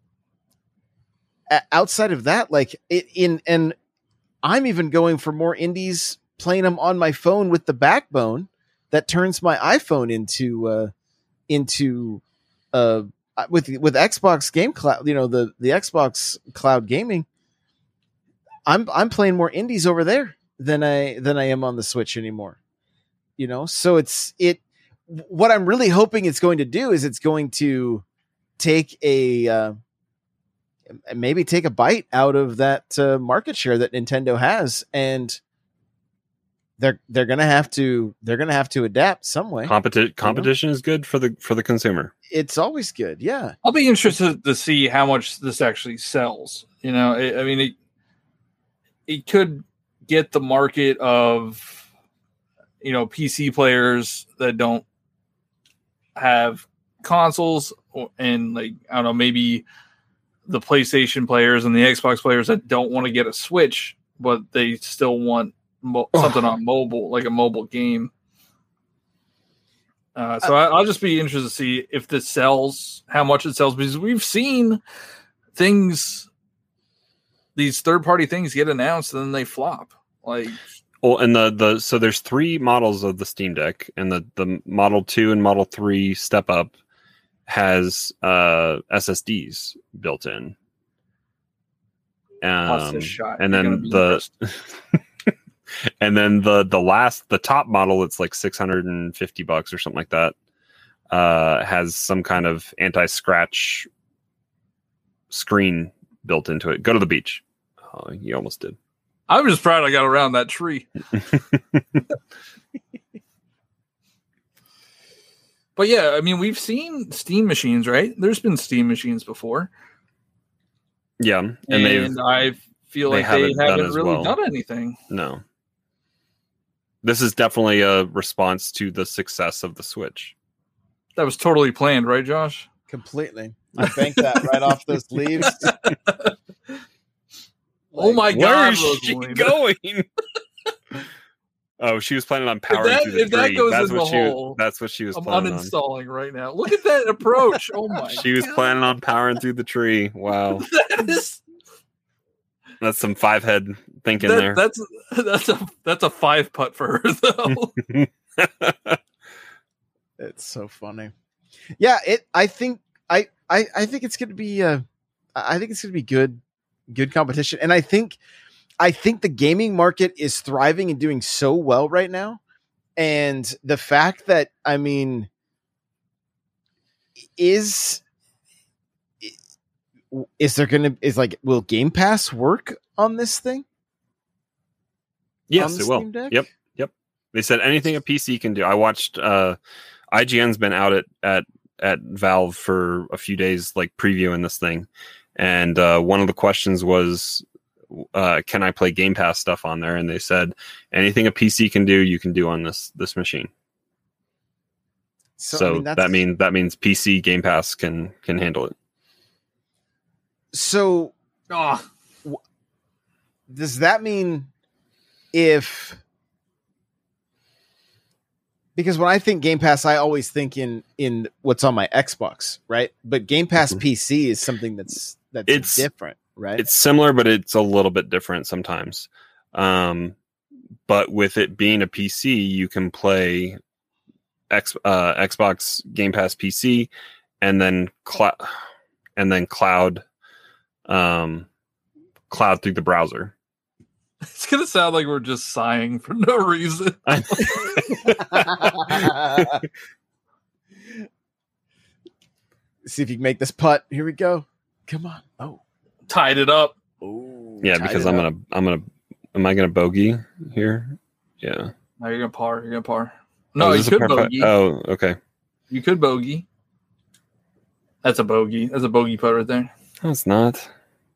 a- outside of that, like it in, and I'm even going for more indies, playing them on my phone with the backbone that turns my iPhone into uh, into uh, with with Xbox Game Cloud. You know, the the Xbox Cloud Gaming. I'm I'm playing more indies over there than I than I am on the Switch anymore. You know, so it's it. What I'm really hoping it's going to do is it's going to take a uh, maybe take a bite out of that uh, market share that Nintendo has, and they're they're gonna have to they're gonna have to adapt some way. Competi- competition you know? is good for the for the consumer. It's always good, yeah. I'll be interested to see how much this actually sells. You know, it, I mean, it it could get the market of, you know, P C players that don't have consoles, and like I don't know, maybe the PlayStation players and the Xbox players that don't want to get a Switch, but they still want Mo- something on mobile, like a mobile game. Uh, so I, I'll just be interested to see if this sells, how much it sells, because we've seen things, these third-party things get announced and then they flop. Like, well, and the the so there's three models of the Steam Deck, and the the Model Two and Model Three Step Up has uh, S S Ds built in, um, shot. and You're then the. And then the the last the top model, it's like six hundred fifty bucks or something like that. Uh, has some kind of anti-scratch screen built into it. Go to the beach. Oh, you almost did. I'm just proud I got around that tree. But yeah, I mean, we've seen Steam machines, right? There's been Steam machines before. Yeah, and, and I feel they like haven't they haven't done really well. done anything. No. This is definitely a response to the success of the Switch. That was totally planned, right, Josh? Completely. I banked that right off those leaves. Oh my Where god, is she Rosaline. going? Oh, she was planning on powering that- through the if that tree. goes that's in what the she. hole, That's what she was I'm planning on. uninstalling right now. Look at that approach. Oh my She was god. planning on powering through the tree. Wow, That is, that's some five head thinking that, there. that's that's a that's a five putt for her though. It's so funny. Yeah, it. I think I I, I think it's going to be. Uh, I think it's going to be good, good competition, and I think I think the gaming market is thriving and doing so well right now, and the fact that I mean, is is there going to is like will Game Pass work on this thing? Yes, on the it will. Steam Deck? Yep, yep. They said anything a P C can do. I watched. Uh, I G N's been out at at at Valve for a few days, like previewing this thing, and uh, one of the questions was, uh, "Can I play Game Pass stuff on there?" And they said anything a P C can do, you can do on this this machine. So, So, I mean, that's, that mean that means P C Game Pass can can handle it. so. Oh, Does that mean if, because when I think Game Pass, I always think in in what's on my Xbox, right? But Game Pass Mhm. P C is something that's that's It's- different. right? It's similar, but it's a little bit different sometimes. Um, but with it being a P C, you can play X, uh, Xbox Game Pass P C, and then cloud, and then cloud, um, cloud through the browser. It's gonna sound like we're just sighing for no reason. See if you can make this putt. Here we go. Come on. Oh, tied it up. Ooh, yeah, because I'm up. gonna, I'm gonna, am I gonna bogey here? Yeah. No, you're gonna par. You're gonna par. No, oh, you could bogey. Putt? Oh, okay. You could bogey. That's a bogey. That's a bogey putt right there. No, it's not.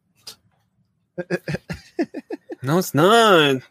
No, it's not.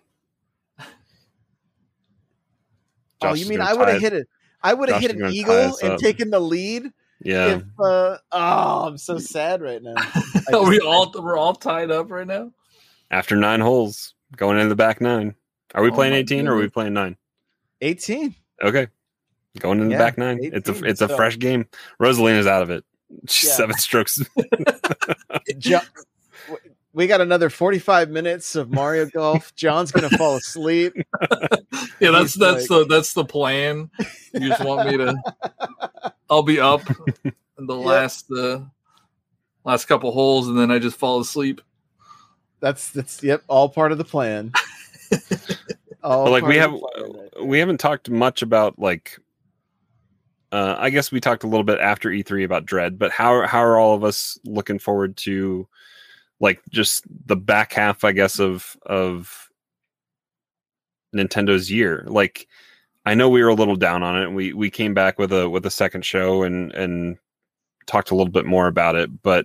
Oh, you mean I would have hit it? I would have hit an eagle and up. taken the lead. Yeah. If, uh, oh, I'm so sad right now. Are we all we're all tied up right now? After nine holes, going into the back nine. Are we Oh playing my eighteen goodness. or are we playing nine? eighteen. Okay. Going in the Yeah, back nine. eighteen, It's a it's a so- fresh game. Rosalina's out of it. She's Yeah. seven strokes. Jo- we got another forty-five minutes of Mario Golf. John's gonna fall asleep. Yeah, that's He's that's like- the that's the plan. You just want me to I'll be up in the Yeah. last uh last couple holes and then I just fall asleep. That's that's yep, all part of the plan. All But like part we of have the plan right there. we haven't talked much about like uh I guess we talked a little bit after E three about Dread, but how how are all of us looking forward to like just the back half, I guess, of of Nintendo's year? Like I know we were a little down on it. We we came back with a with a second show and and talked a little bit more about it, but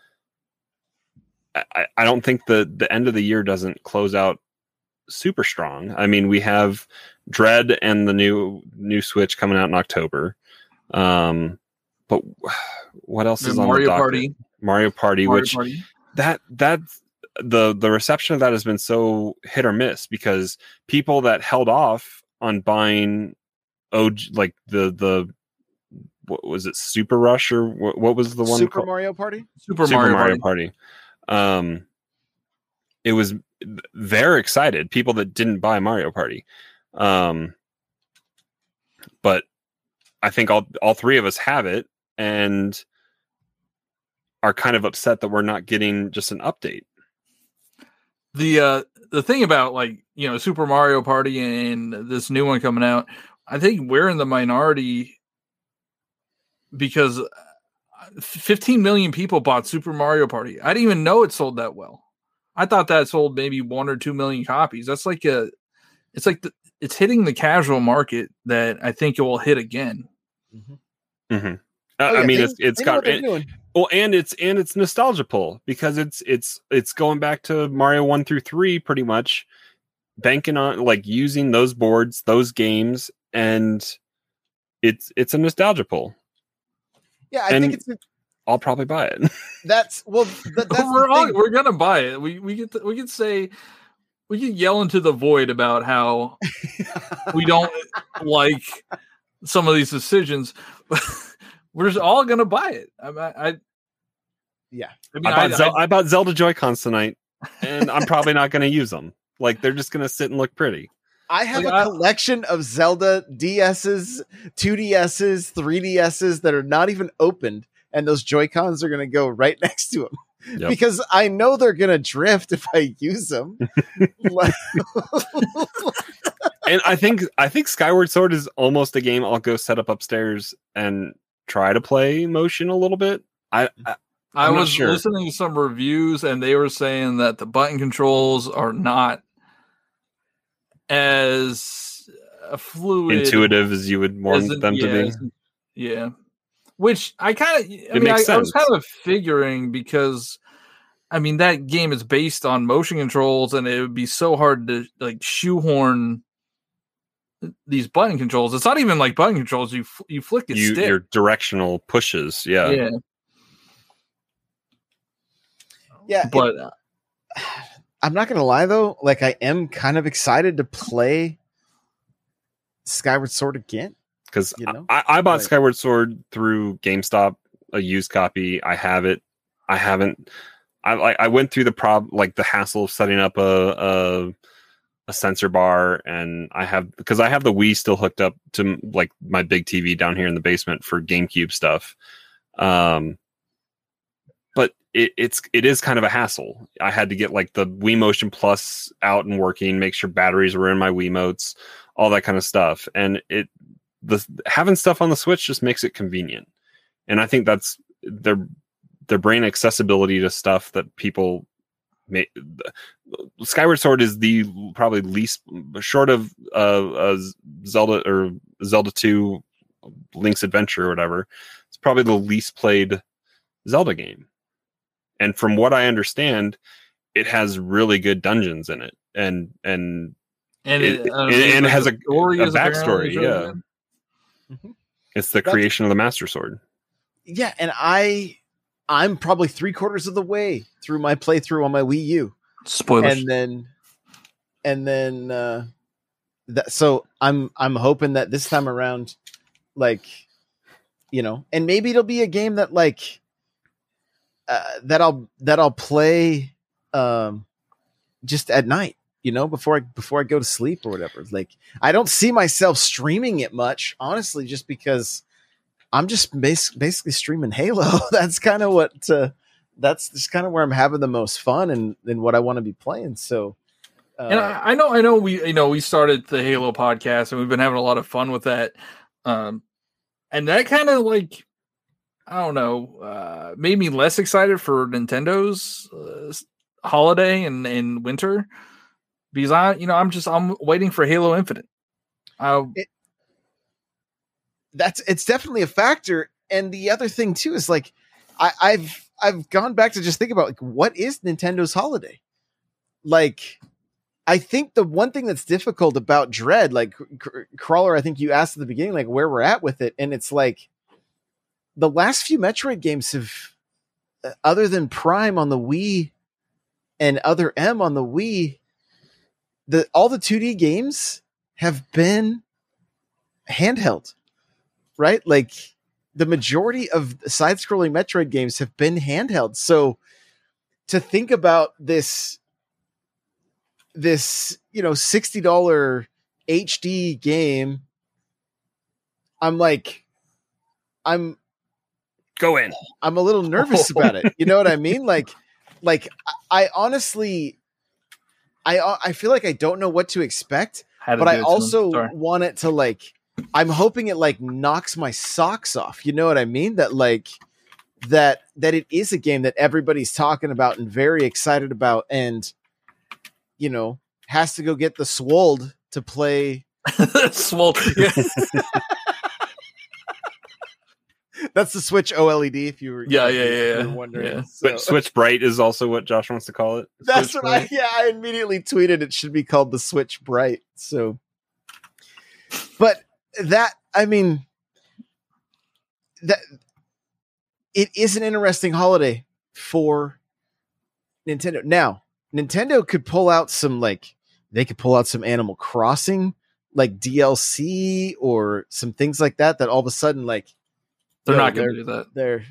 I, I don't think the the end of the year doesn't close out super strong. I mean, we have Dread and the new new Switch coming out in October. Um, but what else is on Mario the docket? Party. Mario Party, Mario which Party. that that the the reception of that has been so hit or miss because people that held off on buying O G, like the the what was it, Super Rush or what, what was the one Super called? Mario Party. Super, Super Mario, Mario, Party. Party. Um, it was they're excited. People that didn't buy Mario Party, um, but I think all all three of us have it and are kind of upset that we're not getting just an update. The uh the thing about like, you know, Super Mario Party and this new one coming out, I think we're in the minority because fifteen million people bought Super Mario Party. I didn't even know it sold that well. I thought that sold maybe one or two million copies. That's like a, it's like the, it's hitting the casual market that I think it will hit again. Mm-hmm. Uh, Oh, yeah, I mean, they- it's it's they know got what they're it, doing. well, and it's and it's nostalgia pull because it's it's it's going back to Mario one through three, pretty much banking on like using those boards, those games, and it's it's a nostalgia pull. Yeah, I and- think it's I'll probably buy it. that's well. That, that's we're the all, thing. we're gonna buy it. We we get to, we can say we can yell into the void about how we don't like some of these decisions. We're just all gonna buy it. I, I, I Yeah, I mean, I bought I, Zel- I, I bought Zelda Joy-Cons tonight, and I'm probably not going to use them. Like they're just going to sit and look pretty. I have Like, a I- collection of Zelda D S's, two D S's, three D S's that are not even opened, and those Joy-Cons are going to go right next to them Yep. because I know they're going to drift if I use them. Like- And I think I think Skyward Sword is almost a game I'll go set up upstairs and try to play motion a little bit. I, I I I'm not was sure. listening to some reviews, and they were saying that the button controls are not as uh, fluid, intuitive as you would want as in- them yeah, to be. as- Yeah, which I kind of, I mean, I, makes I was sense. kind of figuring because, I mean, that game is based on motion controls, and it would be so hard to like shoehorn these button controls. It's not even like button controls. You f- you flick a You stick. your directional pushes, yeah. yeah, yeah, it- but uh, I'm not going to lie though. Like I am kind of excited to play Skyward Sword again. Because You know? I, I bought Like- Skyward Sword through GameStop, a used copy. I have it. I haven't. I like I went through the prob like the hassle of setting up a, a a sensor bar, and I have because I have the Wii still hooked up to like my big T V down here in the basement for GameCube stuff. Um, but it, it's it is kind of a hassle. I had to get like the Wii Motion Plus out and working, make sure batteries were in my Wiimotes, all that kind of stuff, and it the having stuff on the Switch just makes it convenient. And I think that's they're they're bringing accessibility to stuff that people may. Skyward Sword is the probably least short of uh, uh, Zelda or Zelda two, Link's Adventure or whatever. It's probably the least played Zelda game, and from what I understand, it has really good dungeons in it, and and and it, it, uh, and, and it has a, a backstory. Yeah, Mm-hmm. It's the That's, creation of the Master Sword. Yeah, and I, I'm probably three quarters of the way through my playthrough on my Wii U. Spoilers. And then, and then, uh, that, so I'm, I'm hoping that this time around, like, you know, and maybe it'll be a game that like, uh, that I'll, that I'll play, um, just at night, you know, before I, before I go to sleep or whatever. Like, I don't see myself streaming it much, honestly, just because I'm just bas- basically streaming Halo. That's kind of what, uh, that's just kind of where I'm having the most fun and, and what I want to be playing. So, uh, and I, I know, I know we, you know, we started the Halo podcast and we've been having a lot of fun with that. Um, and that kind of like, I don't know, uh, made me less excited for Nintendo's uh, holiday and, and winter because I, you know, I'm just, I'm waiting for Halo Infinite. I, it, that's, it's definitely a factor. And the other thing too, is like, I, I've, I've gone back to just think about like, what is Nintendo's holiday? Like, I think the one thing that's difficult about Dread, like C- Crawler, I think you asked at the beginning, like where we're at with it. And it's like the last few Metroid games have, uh, other than Prime on the Wii and Other M on the Wii, the, all the two D games have been handheld, right? Like, the majority of side-scrolling Metroid games have been handheld. So to think about this, this, you know, sixty dollars H D game, I'm like, I'm go in. I'm a little nervous about it. You know what I mean? Like, like I honestly, I, I feel like I don't know what to expect, but I also want it to like, I'm hoping it like knocks my socks off. You know what I mean? That like that that it is a game that everybody's talking about and very excited about, and you know has to go get the Swold to play. Swold, yeah. That's the Switch OLED. If you were, yeah, you know, yeah, yeah, you yeah. were wondering, Yeah. so. Switch Bright is also what Josh wants to call it. That's Switch what Bright. I. Yeah, I immediately tweeted it should be called the Switch Bright. So, but that. I mean, that it is an interesting holiday for Nintendo. Now, Nintendo could pull out some like they could pull out some Animal Crossing like D L C or some things like that. That all of a sudden, like they're yo, not going to do that. They're,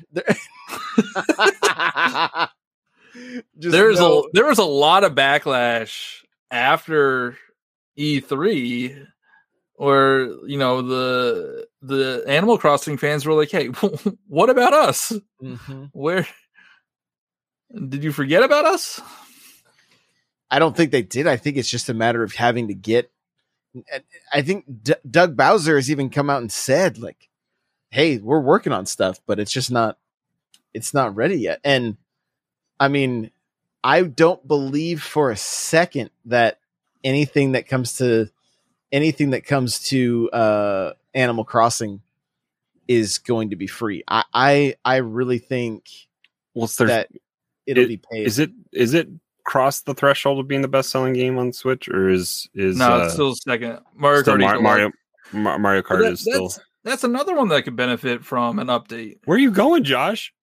they're there's no. a there was a lot of backlash after E three. Where, you know, the the Animal Crossing fans were like, hey, what about us? Mm-hmm. Where did you forget about us? I don't think they did. I think it's just a matter of having to get. I think D- Doug Bowser has even come out and said, like, hey, we're working on stuff, but it's just not, it's not ready yet. And I mean, I don't believe for a second that anything that comes to anything that comes to uh, Animal Crossing is going to be free. I, I, I really think well, so that it'll it, be paid. Is it, is it crossed the threshold of being the best selling game on Switch, or is, is, no, uh, it's still second. Mario still Kart, Mar- Mario, Mar- Mario Kart that, is still, that's, that's another one that could benefit from an update. Where are you going, Josh?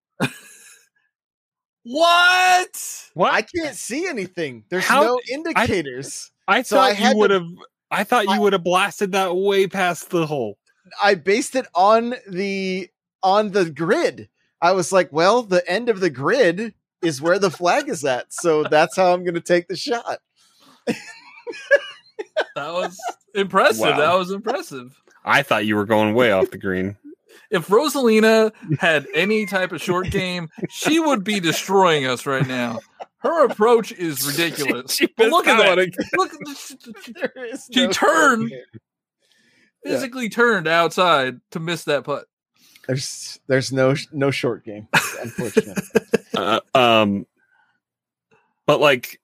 What? What? I can't see anything. There's How, no indicators. I, I So thought I had you would to- have, I thought you I- would have blasted that way past the hole. I based it on the on the grid. I was like, well, the end of the grid is where the flag is at. So that's how I'm going to take the shot. That was impressive. Wow. That was impressive. I thought you were going way off the green. If Rosalina had any type of short game, she would be destroying us right now. Her approach is ridiculous. She, she But look at missed out that. on it. Look, at this- There is she no turned, short game. physically turned outside to miss that putt. There's there's no no short game, unfortunately. Uh, um, but like,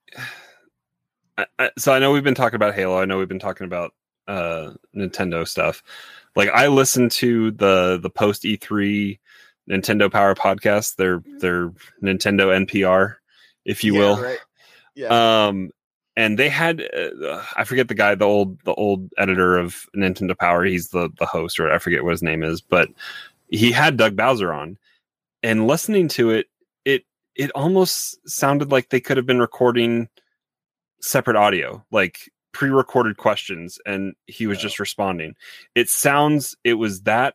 I, I, so I know we've been talking about Halo. I know we've been talking about uh, Nintendo stuff. Like, I listened to the the post E three Nintendo Power podcast. Their their Nintendo N P R, if you Yeah, will. right. Yeah. Um, and they had uh, I forget the guy, the old the old editor of Nintendo Power. He's the the host, or I forget what his name is, but he had Doug Bowser on, and listening to it, it it almost sounded like they could have been recording separate audio, like pre-recorded questions, and he was Yeah. just responding. It sounds it was that.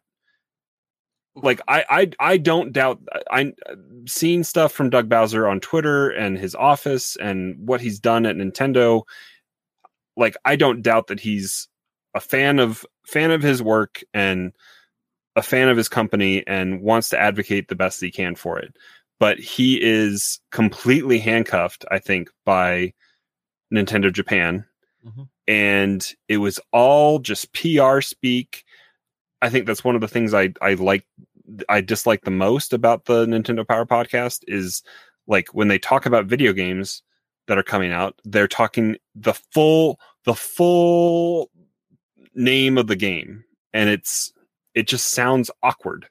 Like I, I, I don't doubt. I, I'm seeing stuff from Doug Bowser on Twitter and his office and what he's done at Nintendo. Like, I don't doubt that he's a fan of fan of his work and a fan of his company and wants to advocate the best he can for it. But he is completely handcuffed, I think, by Nintendo Japan, Mhm. and it was all just P R speak. I think that's one of the things I, I like, I dislike the most about the Nintendo Power podcast is, like, when they talk about video games that are coming out, they're talking the full, the full name of the game. And it's, it just sounds awkward.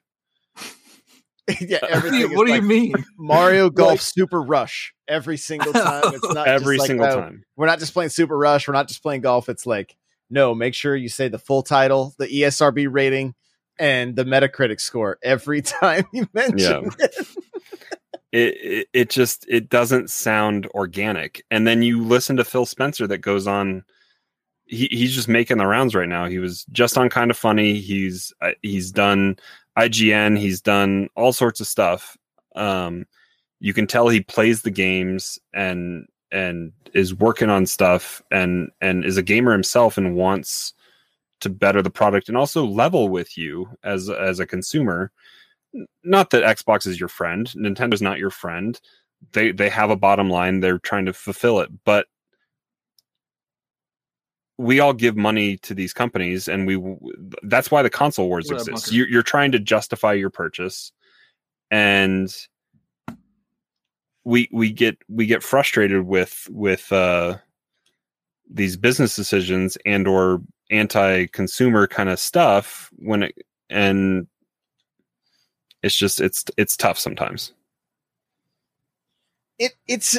Yeah, everything. What do is you like mean? Mario Golf Like- Super Rush every single time. It's not Every just like, single oh, time. We're not just playing Super Rush. We're not just playing golf. It's like, no, make sure you say the full title, the E S R B rating, and the Metacritic score every time you mention it. It, it it just it doesn't sound organic. And then you listen to Phil Spencer that goes on. He he's just making the rounds right now. He was just on Kind of Funny. He's uh, he's done I G N. He's done all sorts of stuff. Um, you can tell he plays the games and and is working on stuff and and is a gamer himself and wants to better the product and also level with you as as a consumer. Not that Xbox is your friend. Nintendo's not your friend. They they have a bottom line. They're trying to fulfill it. But we all give money to these companies, and we that's why the console wars Yeah, exist. bunker. You're, you're trying to justify your purchase, and we we get we get frustrated with with uh, these business decisions and or anti-consumer kind of stuff when it and it's just it's it's tough sometimes. It it's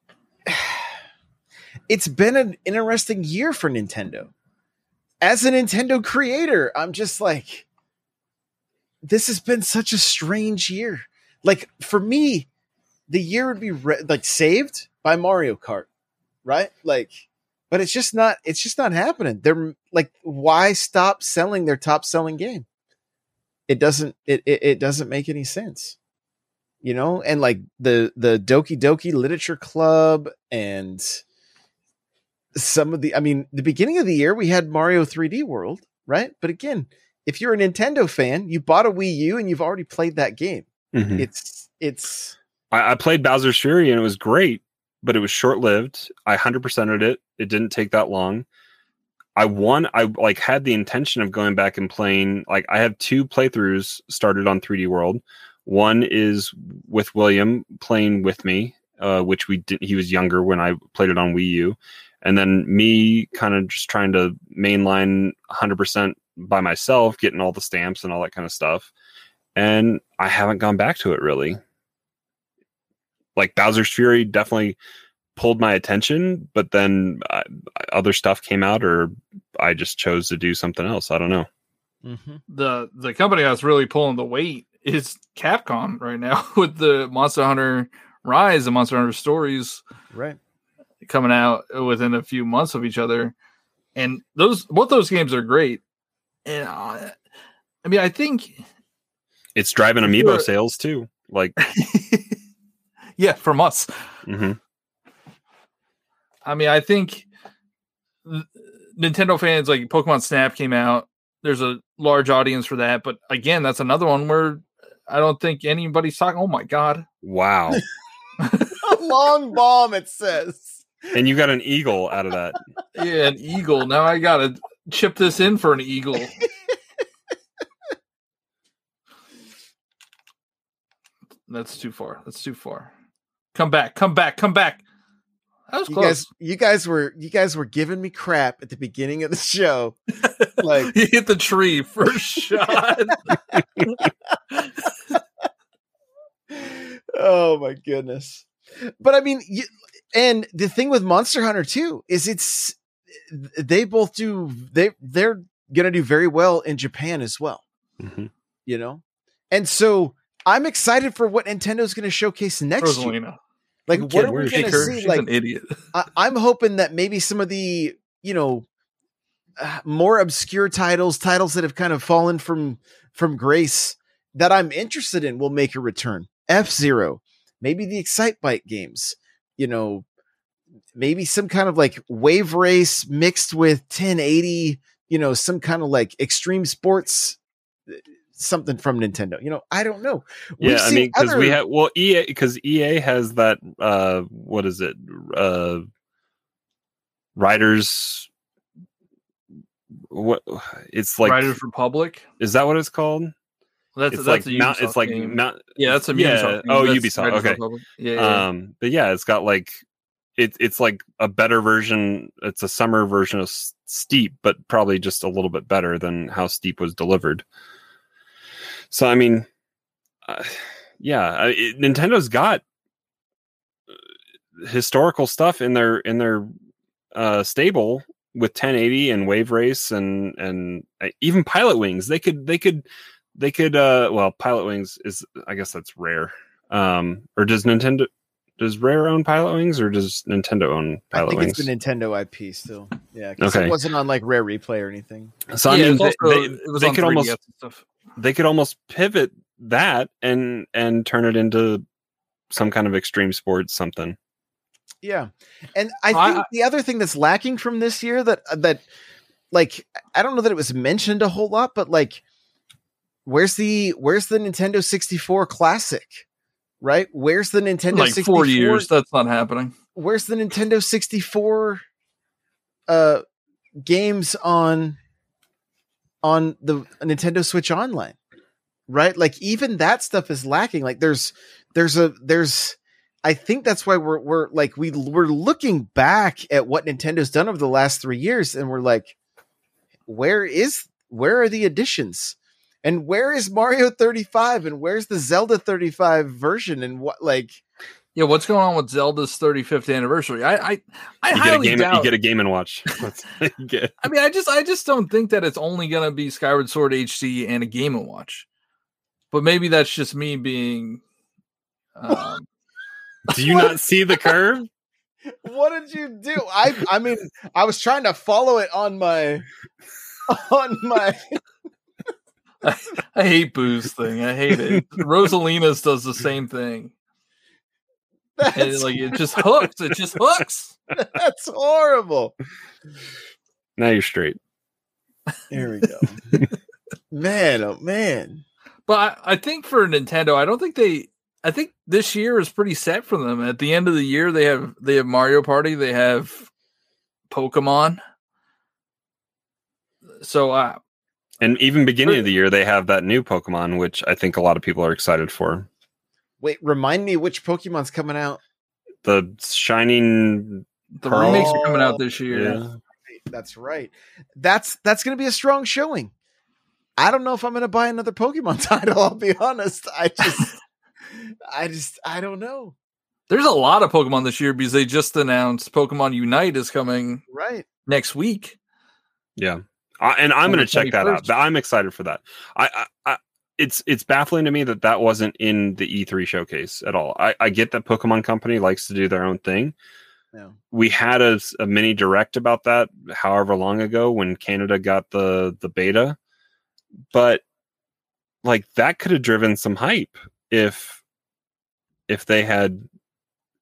it's been an interesting year for Nintendo. As a Nintendo creator, I'm just like, this has been such a strange year. Like, for me, the year would be re- like saved by Mario Kart, right? Like, but it's just not it's just not happening. They're like, why stop selling their top selling game? It doesn't it, it it doesn't make any sense. You know, and like the the Doki Doki Literature Club and some of the I mean, the beginning of the year we had Mario three D World, right? But again, if you're a Nintendo fan, you bought a Wii U and you've already played that game. Mm-hmm. It's it's I, I played Bowser's Fury and it was great, but it was short lived. I one hundred percented it. It didn't take that long. I won. I like had the intention of going back and playing. Like, I have two playthroughs started on three D World. One is with William playing with me, uh, which we did. He was younger when I played it on Wii U, and then me kind of just trying to mainline one hundred percent by myself, getting all the stamps and all that kind of stuff. And I haven't gone back to it really. Like, Bowser's Fury definitely pulled my attention, but then uh, other stuff came out, or I just chose to do something else. I don't know. mm-hmm. the the company that's really pulling the weight is Capcom right now with the Monster Hunter Rise and Monster Hunter Stories right. coming out within a few months of each other, and those both those games are great. And uh, I mean, I think It's driving If amiibo you're- sales too. Like, Yeah, from us. Mm-hmm. I mean, I think th- Nintendo fans, like Pokemon Snap came out. There's a large audience for that. But again, that's another one where I don't think anybody's talking. Oh my God. Wow. A long bomb, it says. And you got an eagle out of that. Yeah, an eagle. Now I got to chip this in for an eagle. That's too far. That's too far. Come back. Come back. Come back. That was You close. guys, you guys were you guys were giving me crap at the beginning of the show. Like you hit the tree first shot. Oh my goodness. But I mean, you, and the thing with Monster Hunter too is it's they both do they they're gonna do very well in Japan as well. Mm-hmm. You know, and so I'm excited for what Nintendo's going to showcase next Rosalina. year. Like, what Kid, are we where's going to her? see? She's Like, an idiot. I, I'm hoping that maybe some of the, you know, uh, more obscure titles, titles that have kind of fallen from from grace that I'm interested in will make a return. F-Zero, maybe the Excitebike games, you know, maybe some kind of like wave race mixed with ten eighty, you know, some kind of like extreme sports, something from Nintendo. You know, I don't know. We've Yeah, I seen mean, because other- we have well, E A because E A has that. Uh, what is it? Uh, Riders. What it's like? Riders Republic. Is that what it's called? That's It's that's like a Mount. Ubisoft It's like game. Mount. Yeah, that's a yeah. Ubisoft game. Oh, That's Ubisoft. Riders Okay. Republic. Yeah, yeah. Um, but yeah, it's got like it, it's like a better version. It's a summer version of S- Steep, but probably just a little bit better than how Steep was delivered. So I mean, uh, yeah, I, it, Nintendo's got historical stuff in their in their uh, stable with ten eighty and Wave Race and and uh, even Pilot Wings. They could they could they could uh, well, Pilot Wings is I guess that's Rare. Um, or does Nintendo does Rare own Pilot Wings or does Nintendo own Pilot I think Wings? it's the Nintendo I P still. Yeah, because Okay. it wasn't on like Rare Replay or anything. So I Yeah, mean, it's they, also- they, it was they on could three D S almost and stuff. they could almost pivot that and and turn it into some kind of extreme sports something. Yeah, and I I- think the other thing that's lacking from this year that that like I don't know that it was mentioned a whole lot, but like where's the where's the Nintendo sixty-four Classic? Right? Where's the Nintendo Like sixty-four? four years. That's not happening. Where's the Nintendo sixty-four uh games on on the Nintendo Switch Online? Right? Like even that stuff is lacking. Like there's there's a there's I think that's why we're we're like we we're looking back at what Nintendo's done over the last three years and we're like, where is where are the additions? And where is Mario thirty-five and where's the Zelda thirty-five version and what like Yeah, what's going on with Zelda's thirty-fifth anniversary? I I, I You get a highly game. doubt. You get a Game and Watch. That's what you get. I mean, I just I just don't think that it's only going to be Skyward Sword H D and a Game and Watch. But maybe that's just me being. Um, Do you not see the curve? what did you do? I I mean I was trying to follow it on my on my I, I hate Boo's thing. I hate it. Rosalina's does the same thing. And that's, like it just hooks. It just hooks. that's horrible. Now you're straight. Here we go. Man, oh man. But I, I think for Nintendo, I don't think they. I think this year is pretty set for them. At the end of the year, they have they have Mario Party. They have Pokemon. So uh, And even beginning of the year, they have that new Pokemon, which I think a lot of people are excited for. Wait, remind me which Pokemon's coming out. The Shining. the Pearl. remakes are coming out this year. Yeah. That's right. That's that's going to be a strong showing. I don't know if I'm going to buy another Pokemon title. I'll be honest. I just, I just, I don't know. There's a lot of Pokemon this year because they just announced Pokemon Unite is coming Right. next week. Yeah. I, and I'm On going the to check that out. twenty-first. I'm excited for that. I, I, I, it's it's baffling to me that that wasn't in the E three showcase at all. I, I get that Pokemon Company likes to do their own thing. Yeah. We had a, a mini direct about that, however long ago, when Canada got the the beta. But like that could have driven some hype if if they had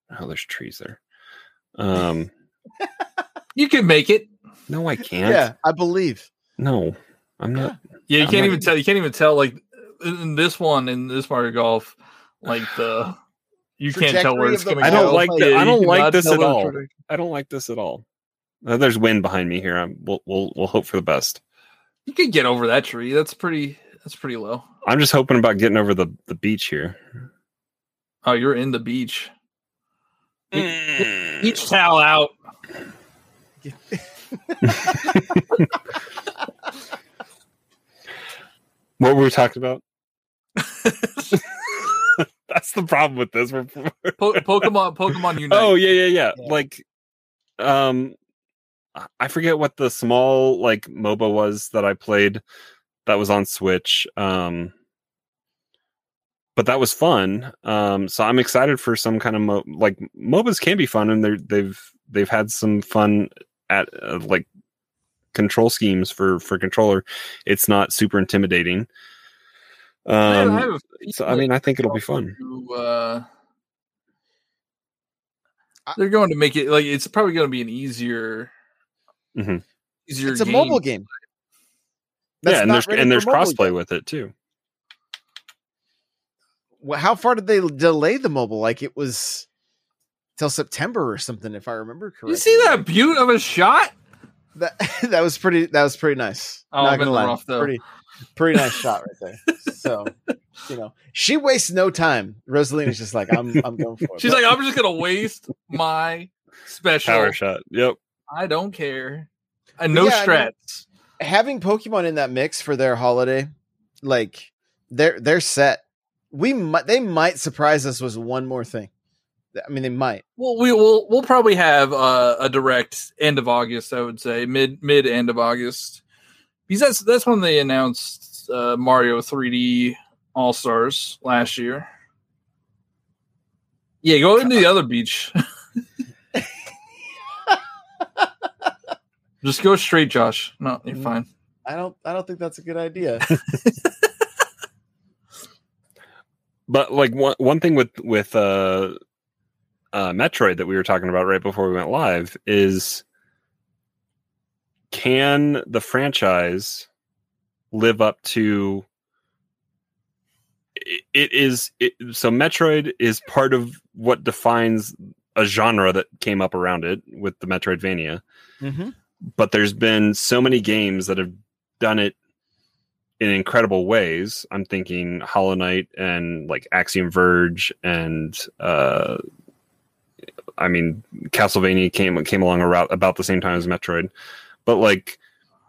Oh, there's trees there. Um, you can make it. No, I can't. Yeah, I believe. No, I'm not. Yeah, you I'm can't not, even tell. You can't even tell. Like in this one, in this Mario Golf, like the you can't tell where it's going to go. I don't like. The, yeah, I don't like this at all. Trajectory. I don't like this at all. Uh, there's wind behind me here. I'm, we'll we'll we'll hope for the best. You could get over that tree. That's pretty. That's pretty low. I'm just hoping about getting over the, the beach here. Oh, you're in the beach. Mm. Beach towel out. What were we talking about? That's the problem with this. We're, po- Pokemon, Pokemon Unite. Oh yeah, yeah, yeah, yeah. Like, um, I forget what the small like MOBA was that I played. That was on Switch. Um, but that was fun. Um, so I'm excited for some kind of mo- like MOBAs can be fun, and they're they've they've had some fun at uh, like control schemes for for controller. It's not super intimidating. Um, I have, so I mean, I think it'll be fun. To, uh, they're going to make it like it's probably going to be an easier, mm-hmm. easier. It's a game. mobile game. That's yeah, and there's and there's crossplay yet. with it too. Well, how far did they delay the mobile? Like it was till September or something, if I remember correctly. You see that beaut of a shot? That that was pretty. That was pretty nice. Oh, Not I'm gonna in the lie, rough, though. pretty, pretty nice shot right there. So, you know, she wastes no time. Rosalina's just like, I'm, I'm going for it. She's but, like, I'm just gonna waste my special power shot. Yep. I don't care. And no yeah, strats. I mean, having Pokemon in that mix for their holiday, like they're they're set. We might they might surprise us with one more thing. I mean, they might. Well, we will we'll probably have uh, a direct end of August. I would say mid mid end of August, because that's that's when they announced uh, Mario three D All Stars last year. Yeah, go into the other beach. Just go straight, Josh. No, you're fine. I don't. I don't think that's a good idea. But like one one thing with with uh, uh, Metroid that we were talking about right before we went live is, can the franchise live up to? It, it is it, so Metroid is part of what defines a genre that came up around it with the Metroidvania. Mm-hmm. But there's been so many games that have done it in incredible ways. I'm thinking Hollow Knight and like Axiom Verge, and uh, I mean Castlevania came came along around about the same time as Metroid. But like,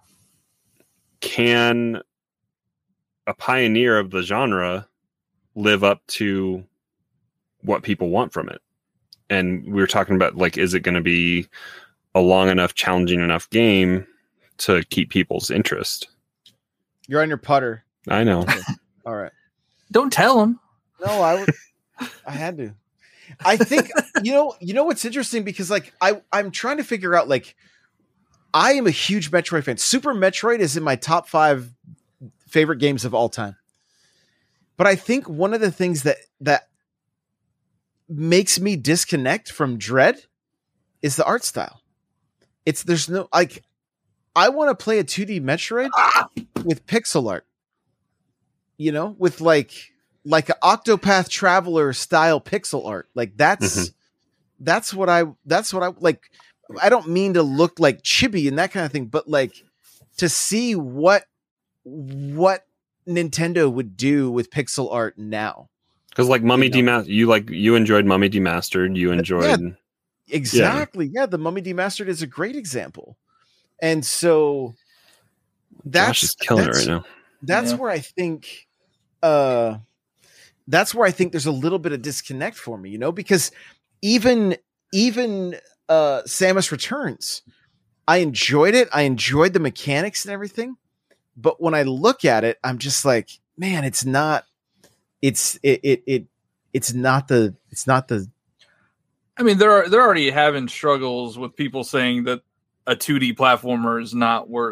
can a pioneer of the genre live up to what people want from it? And we were talking about like, is it going to be a long enough, challenging enough game to keep people's interest? You're on your putter. I know. Okay. All right. Don't tell him. No, I would. I had to. I think you know. You know what's interesting, because like I, I'm trying to figure out like, I am a huge Metroid fan. Super Metroid is in my top five favorite games of all time. But I think one of the things that that makes me disconnect from Dread is the art style. It's there's no like, I want to play a two D Metroid with pixel art, you know, with like like an Octopath Traveler style pixel art. Like that's mm-hmm. that's what I that's what I like. I don't mean to look like chibi and that kind of thing, but like to see what what Nintendo would do with pixel art now. Because like Mummy you know? Demastered, you like you enjoyed Mummy Demastered. You enjoyed yeah, exactly. Yeah. yeah, the Mummy Demastered is a great example. And so that's Josh is killing that's, it right now. That's yeah. where I think uh that's where I think there's a little bit of disconnect for me, you know, because even even uh Samus Returns, I enjoyed it. I enjoyed the mechanics and everything. But when I look at it, I'm just like, man, it's not it's it it, it it's not the it's not the I mean, they're they're already having struggles with people saying that a two D platformer is not worth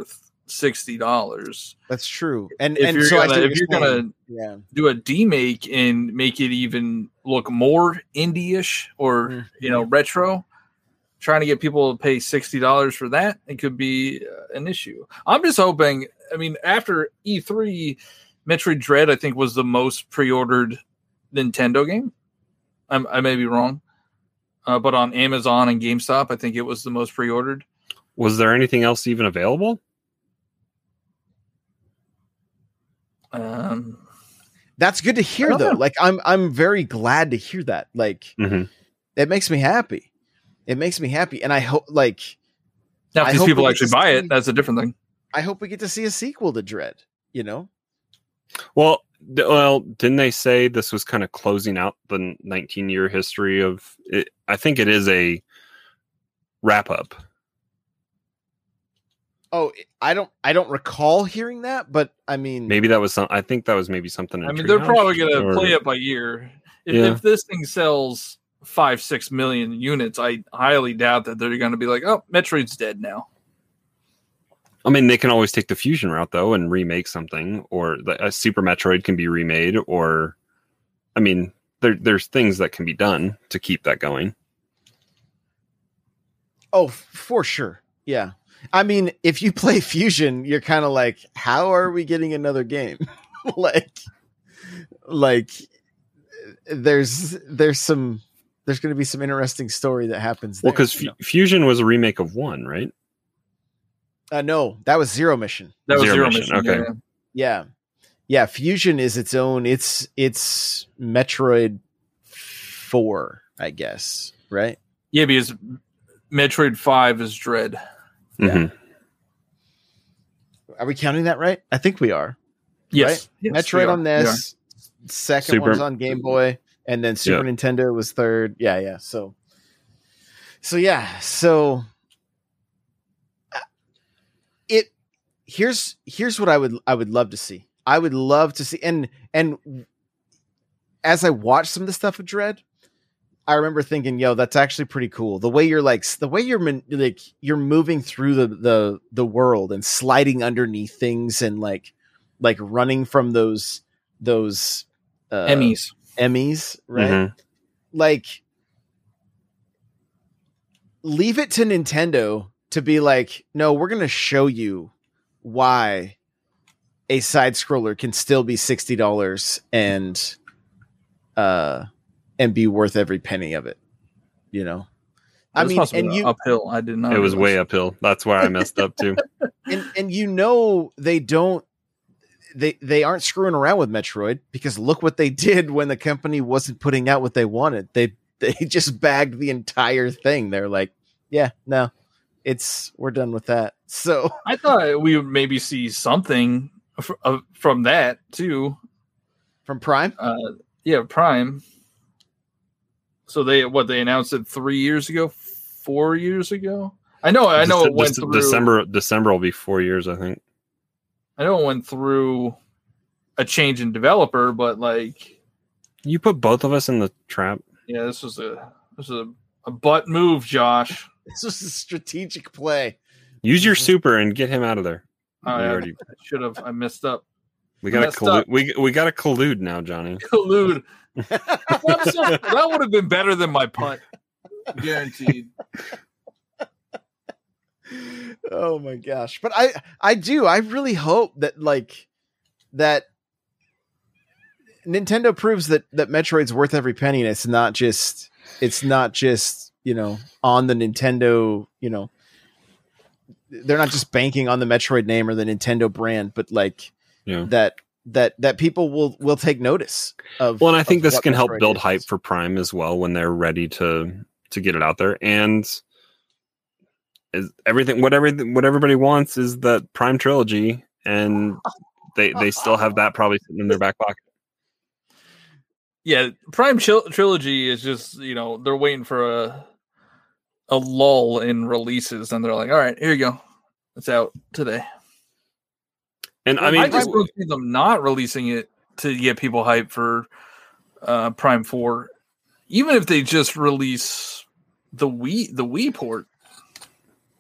sixty dollars. That's true. And if and you're so I gonna, think if you're gonna yeah. do a demake and make it even look more indie-ish or mm-hmm. you know retro, trying to get people to pay sixty dollars for that, it could be uh, an issue. I'm just hoping. I mean, after E three, Metroid Dread I think was the most pre-ordered Nintendo game. I'm, I may be wrong, uh, but on Amazon and GameStop, I think it was the most pre-ordered. Was there anything else even available? Um, That's good to hear, though. know. Like, I'm I'm very glad to hear that. Like, mm-hmm. it makes me happy. It makes me happy, and I hope like now if I these hope people we get actually to buy see- it, that's a different thing. I hope we get to see a sequel to Dread. You know, Well, th- well, didn't they say this was kind of closing out the nineteen-year history of it? I think it is a wrap-up. oh, I don't I don't recall hearing that, but I mean, Maybe that was some. I think that was maybe something. In I mean, they're Treehouse, probably going to or- play it by year. If, Yeah. if this thing sells five, six million units, I highly doubt that they're going to be like, "Oh, Metroid's dead now." I mean, they can always take the Fusion route though and remake something, or the, a Super Metroid can be remade, or I mean, there there's things that can be done to keep that going. oh, for sure, yeah. I mean, if you play Fusion, you're kind of like, how are we getting another game? like, like there's there's some there's going to be some interesting story that happens there. Well, because you know? F- Fusion was a remake of one, right? uh, no, that was Zero Mission. That was Zero zero Mission, mission. okay. yeah. Yeah, yeah. Fusion is its own. It's it's Metroid four, I guess. Right? Yeah, because Metroid Five is Dread. Yeah. Mhm. Are we counting that right? I think we are. Yes, Right? yes, we Metroid are. on We are. this, second Super- one's on Game Boy, and then Super Nintendo was third. Yeah, yeah. So, so yeah. So, uh, it here's here's what I would I would love to see. I would love to see, and and as I watched some of the stuff with Dread, I remember thinking, "Yo, that's actually pretty cool." The way you're like, the way you're man- like, you're moving through the the the world and sliding underneath things and like, like running from those those uh, Emmys. Emmys, right? Mhm. Like, leave it to Nintendo to be like, "No, we're gonna show you why a side scroller can still be sixty dollars and uh." and be worth every penny of it, you know. I This mean, must have and been you uphill. I did not. It was realize. way uphill. That's where I messed up too. and and you know they don't they they aren't screwing around with Metroid, because look what they did when the company wasn't putting out what they wanted. They they just bagged the entire thing. They're like, yeah, no, it's we're done with that. So I thought we would maybe see something f- uh, from that too. from Prime, Uh, yeah, Prime. So they what they announced it three years ago, four years ago. I know, I know Dece- it went Dece- through. December. December will be four years, I think. I know it went through a change in developer, but like, You put both of us in the trap. yeah, this was a this was a, a butt move, Josh. this was a strategic play. Use your super and get him out of there. We I already- should have. I messed up. We got to Messed collude. up. We we got to collude now, Johnny. Collude. That's so- that would have been better than my putt, guaranteed. Oh my gosh. But I I do. I really hope that like that Nintendo proves that that Metroid's worth every penny, and it's not just it's not just, you know, on the Nintendo, you know, they're not just banking on the Metroid name or the Nintendo brand, but like Yeah. that that that people will will take notice of. Well, and I think of this what can help Metroid build is. hype for Prime as well when they're ready to to get it out there. And is everything whatever what everybody wants is that Prime trilogy, and they they still have that probably sitting in their back pocket. Yeah, Prime Chil- Trilogy is just, you know, they're waiting for a a lull in releases, and they're like, all right, here you go, it's out today. And I I, mean, just don't see them not releasing it to get people hyped for uh, Prime Four, even if they just release the Wii the Wii port.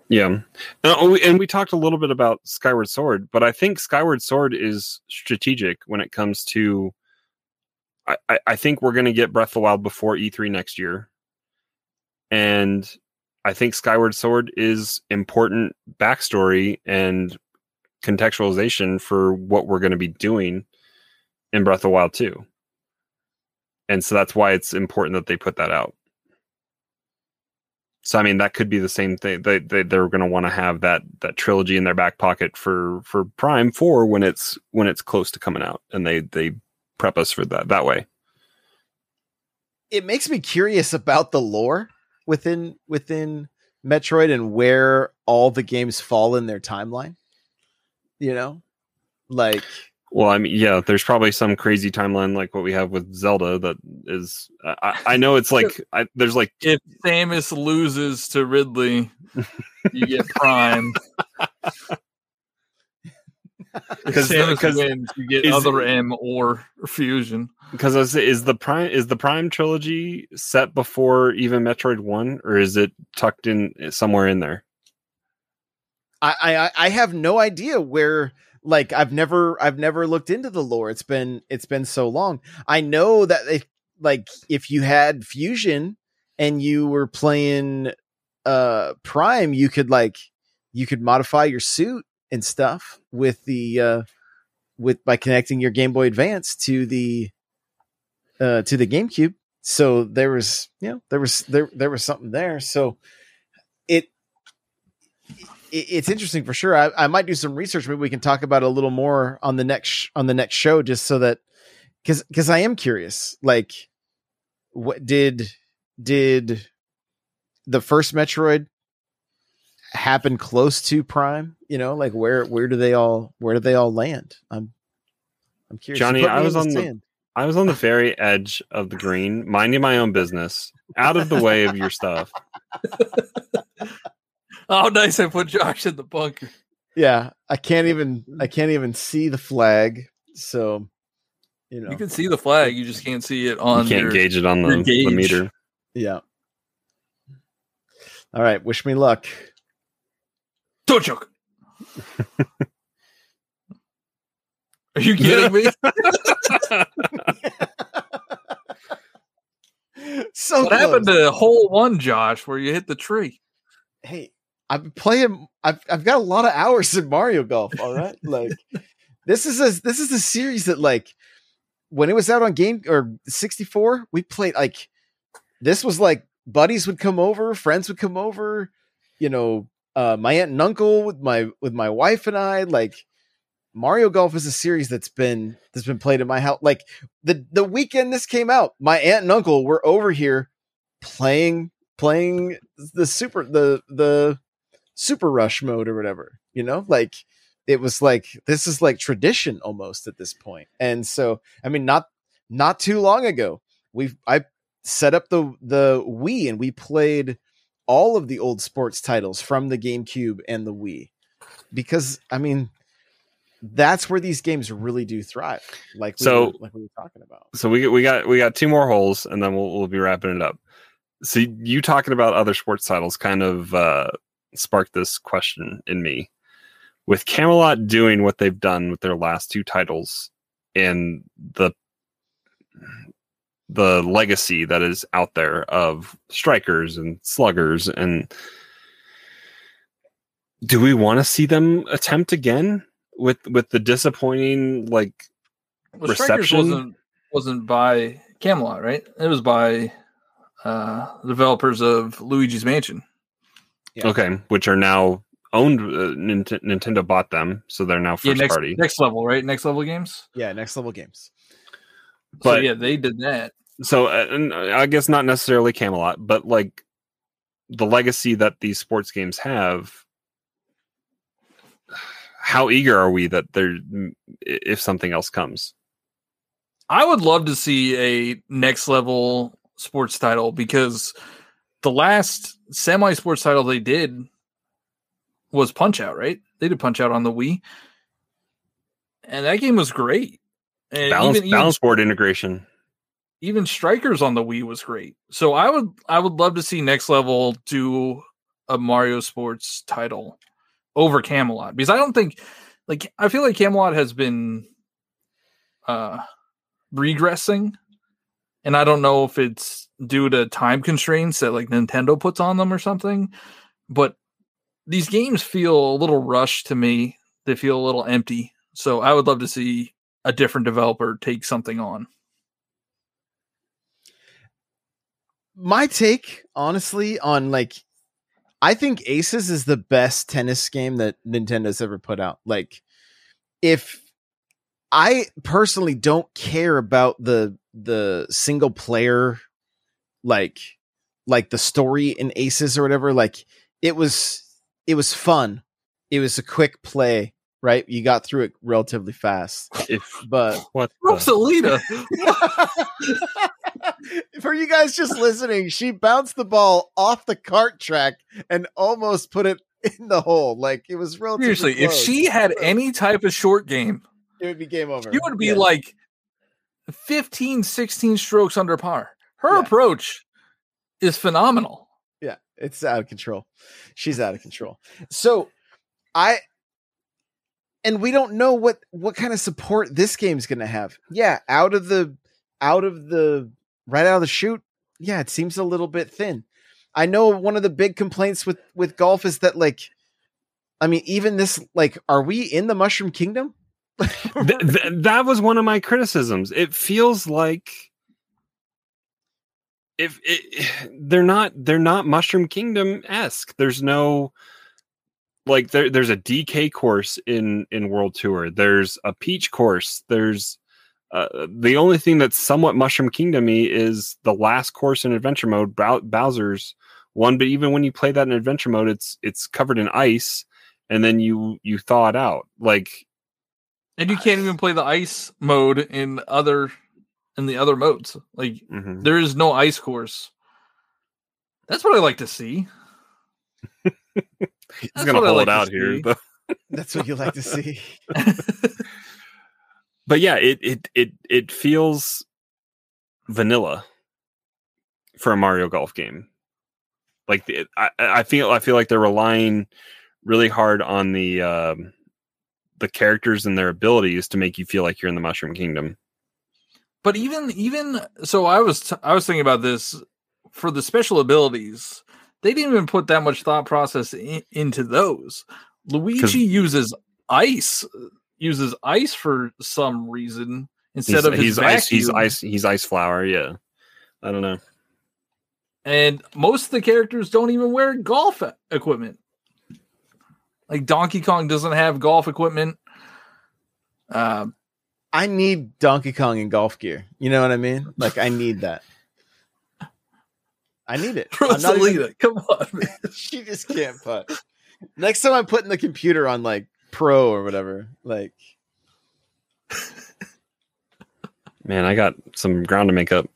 Yeah. And we, and we talked a little bit about Skyward Sword, but I think Skyward Sword is strategic when it comes to. I, I, I think we're going to get Breath of the Wild before E three next year. And I think Skyward Sword is important backstory and contextualization for what we're going to be doing in Breath of the Wild two. And so that's why it's important that they put that out. So I mean, that could be the same thing. They, they they're going to want to have that that trilogy in their back pocket for for Prime four when it's when it's close to coming out, and they they prep us for that that way. It makes me curious about the lore within within Metroid and where all the games fall in their timeline. You know, like. Well, I mean, yeah, there's probably some crazy timeline like what we have with Zelda that is. I, I know it's like I, there's like if Samus loses to Ridley, you get Prime. Because Samus wins, you get Other M or Fusion. Because is the Prime is the Prime trilogy set before even Metroid One, or is it tucked in somewhere in there? I I, I have no idea where. Like I've never, I've never looked into the lore. It's been, it's been so long. I know that if, like, if you had Fusion and you were playing uh, Prime, you could like, you could modify your suit and stuff with the, uh, with by connecting your Game Boy Advance to the, uh, to the GameCube. So there was, you know, there was there there was something there. So it. It's interesting for sure. I, I might do some research. Maybe we can talk about it a little more on the next on the next show, just so that because because I am curious. Like, what did did the first Metroid happen close to Prime? You know, like where where do they all where do they all land? I'm I'm curious. Johnny, I was on the I was on the very edge of the green, minding my own business, out of the way of your stuff. Oh, nice! I put Josh in the bunker. Yeah, I can't even. I can't even see the flag. So, you know, you can see the flag. You just can't see it on. You can't your, gauge it on the, the meter. Yeah. All right. Wish me luck. Don't choke. Are you kidding me? So what close. happened to hole one, Josh, where you hit the tree? Hey. I've been playing. I've I've got a lot of hours in Mario Golf. All right, like this is a this is a series that like when it was out on game or sixty-four, we played like this was like buddies would come over, friends would come over, you know, uh, my aunt and uncle with my with my wife and I. Like Mario Golf is a series that's been that's been played in my house. Like the the weekend this came out, my aunt and uncle were over here playing playing the super the the. Super Rush mode or whatever, you know, like it was like this is like tradition almost at this point. And so, I mean, not not too long ago, we've I set up the the Wii and we played all of the old sports titles from the GameCube and the Wii, because I mean, that's where these games really do thrive. Like we so, were, like we were talking about. So we we got we got two more holes, and then we'll we'll be wrapping it up. So you talking about other sports titles kind of. uh sparked this question in me. With Camelot doing what they've done with their last two titles and the the legacy that is out there of strikers and sluggers, and do we want to see them attempt again with with the disappointing like well, reception? Strikers wasn't wasn't by Camelot, right? It was by uh the developers of Luigi's Mansion. Yeah. Okay, which are now owned. Uh, Nint- Nintendo bought them, so they're now first yeah, next, party. Next level, right? Next level games. Yeah, next level games. But so, yeah, they did that. So, uh, and I guess not necessarily Camelot, but like the legacy that these sports games have. How eager are we that there, if something else comes? I would love to see a next level sports title, because the last semi-sports title they did was Punch-Out, right? They did Punch-Out on the Wii. And that game was great. And balance, even, balance even, board integration. Even Strikers on the Wii was great. So I would I would love to see Next Level do a Mario Sports title over Camelot, because I don't think, like, I feel like Camelot has been uh, regressing, and I don't know if it's due to time constraints that like Nintendo puts on them or something, but these games feel a little rushed to me. They feel a little empty. So I would love to see a different developer take something on. My take, honestly, on like, I think Aces is the best tennis game that Nintendo's ever put out. Like, if I personally don't care about the the single player, like like the story in Aces or whatever, like it was it was fun. It was a quick play, right? You got through it relatively fast. If But what Rosalita. for you guys just listening, she bounced the ball off the cart track and almost put it in the hole. Like, it was relatively Seriously, if close. she had any type of short game, It would be game over. she would be Yeah. like fifteen, sixteen strokes under par. Her Yeah. approach is phenomenal. Yeah, it's out of control. She's out of control. So I, and we don't know what, what kind of support this game's going to have. Yeah. Out of the, out of the, right out of the chute. Yeah. It seems a little bit thin. I know one of the big complaints with, with golf is that, like, I mean, even this, like, are we in the Mushroom Kingdom? Th- th- that was one of my criticisms. It feels like if it, they're not they're not Mushroom Kingdom-esque. There's no like there there's a D K course in in World Tour. There's a Peach course. There's uh, the only thing that's somewhat Mushroom Kingdom-y is the last course in Adventure Mode, Bow- Bowser's one. But even when you play that in Adventure Mode, it's it's covered in ice, and then you you thaw it out. Like, And you can't even play the ice mode in other in the other modes. Like, mm-hmm. there is no ice course. That's what I like to see. He's That's gonna what I hold like to out see. here, though. That's what you like to see. But yeah, it it it it feels vanilla for a Mario Golf game. Like the, I I feel I feel like they're relying really hard on the um, the characters and their abilities to make you feel like you're in the Mushroom Kingdom. But even even so, I was t- I was thinking about this for the special abilities. They didn't even put that much thought process in, into those. Luigi uses ice, uses ice for some reason instead He's, of his he's ice. He's vacuum. ice. He's ice flower. Yeah, I don't know. And most of the characters don't even wear golf e- equipment. Like Donkey Kong doesn't have golf equipment. Um, I need Donkey Kong in golf gear. You know what I mean? Like, I need that. I need it. I'm not Rosalita, even- come on, man. She just can't putt. Next time I'm putting the computer on like pro or whatever. Like, Man, I got some ground to make up.